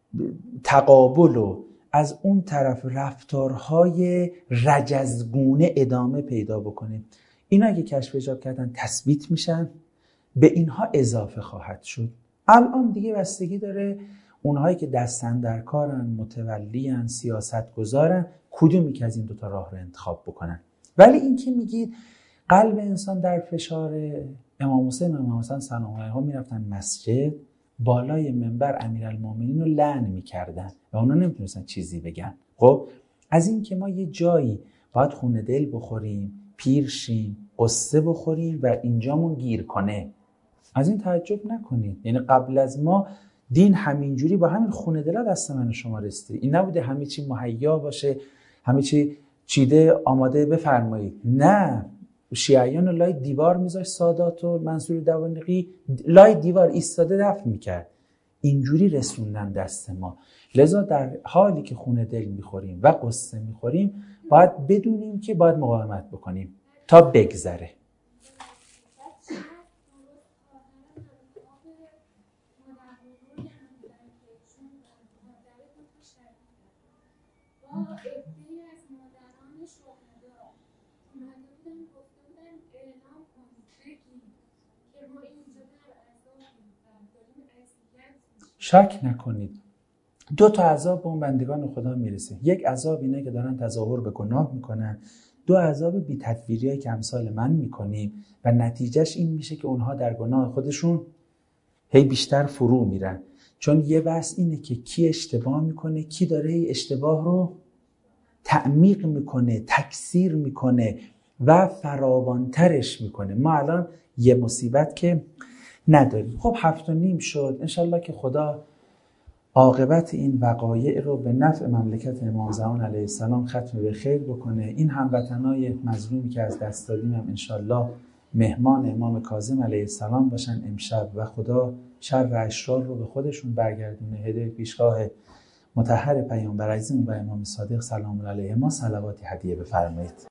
تقابل و از اون طرف رفتارهای رجزگونه ادامه پیدا بکنیم، اینا اگه کشف حجاب کردن تثبیت میشن، به اینها اضافه خواهد شد. الان دیگه بستگی داره اونهایی که دستن در کارن، متولین، سیاست گذارن، کدومی که از این دوتا راه رو انتخاب بکنن. ولی این که میگید قلب انسان در فشار، امام حسین و امام حسن سلام علیهم میرفتن مسجد، بالای منبر امیرالمومنین رو لعن میکردن و اونا نمیتونستن چیزی بگن. خب از این که ما یه جایی باید خونه دل بخوریم، پیر شیم، قصه بخوریم و اینجامون گیر کنه، از این تعجب نکنید. یعنی قبل از ما دین همینجوری با همین خونه دلا دست من شما رسیده. این نبوده همه چی مهیا باشه، همه چی چیده آماده بفرمایید. نه، شیعیان لای دیوار میذاشت سادات و منصور دوانقی، لای دیوار ایستاده دفن میکرد. اینجوری رسوندن دست ما. لذا در حالی که خونه دل میخوریم و قصه میخوریم باید بدونیم که باید مقاومت بکنیم تا بگذره. شک نکنید دو تا عذاب به اون بندگان خدا میرسه. یک عذاب اینه که دارن تظاهر به گناه میکنن، دو عذاب بی تدبیریایی که امثال من میکنیم و نتیجهش این میشه که اونها در گناه خودشون هی بیشتر فرو میرن. چون یه بحث اینه که کی اشتباه میکنه، کی داره اشتباه رو تعمیق میکنه، تکثیر میکنه و فراوانترش میکنه. ما الان یه مصیبت که نداریم. خب هفت و نیم شد. انشالله که خدا عاقبت این وقایع رو به نفع مملکت امام زمان علیه السلام ختم به خیر بکنه. این هموطنای مظلومی که از دست دادیم هم انشالله مهمان امام کاظم علیه السلام باشن امشب و خدا شر و اشرار رو به خودشون برگردونه. هدیه پیشگاه مطهر پیامبر عظیم و امام صادق سلام علیه ما صلواتی هدیه بفرمایید.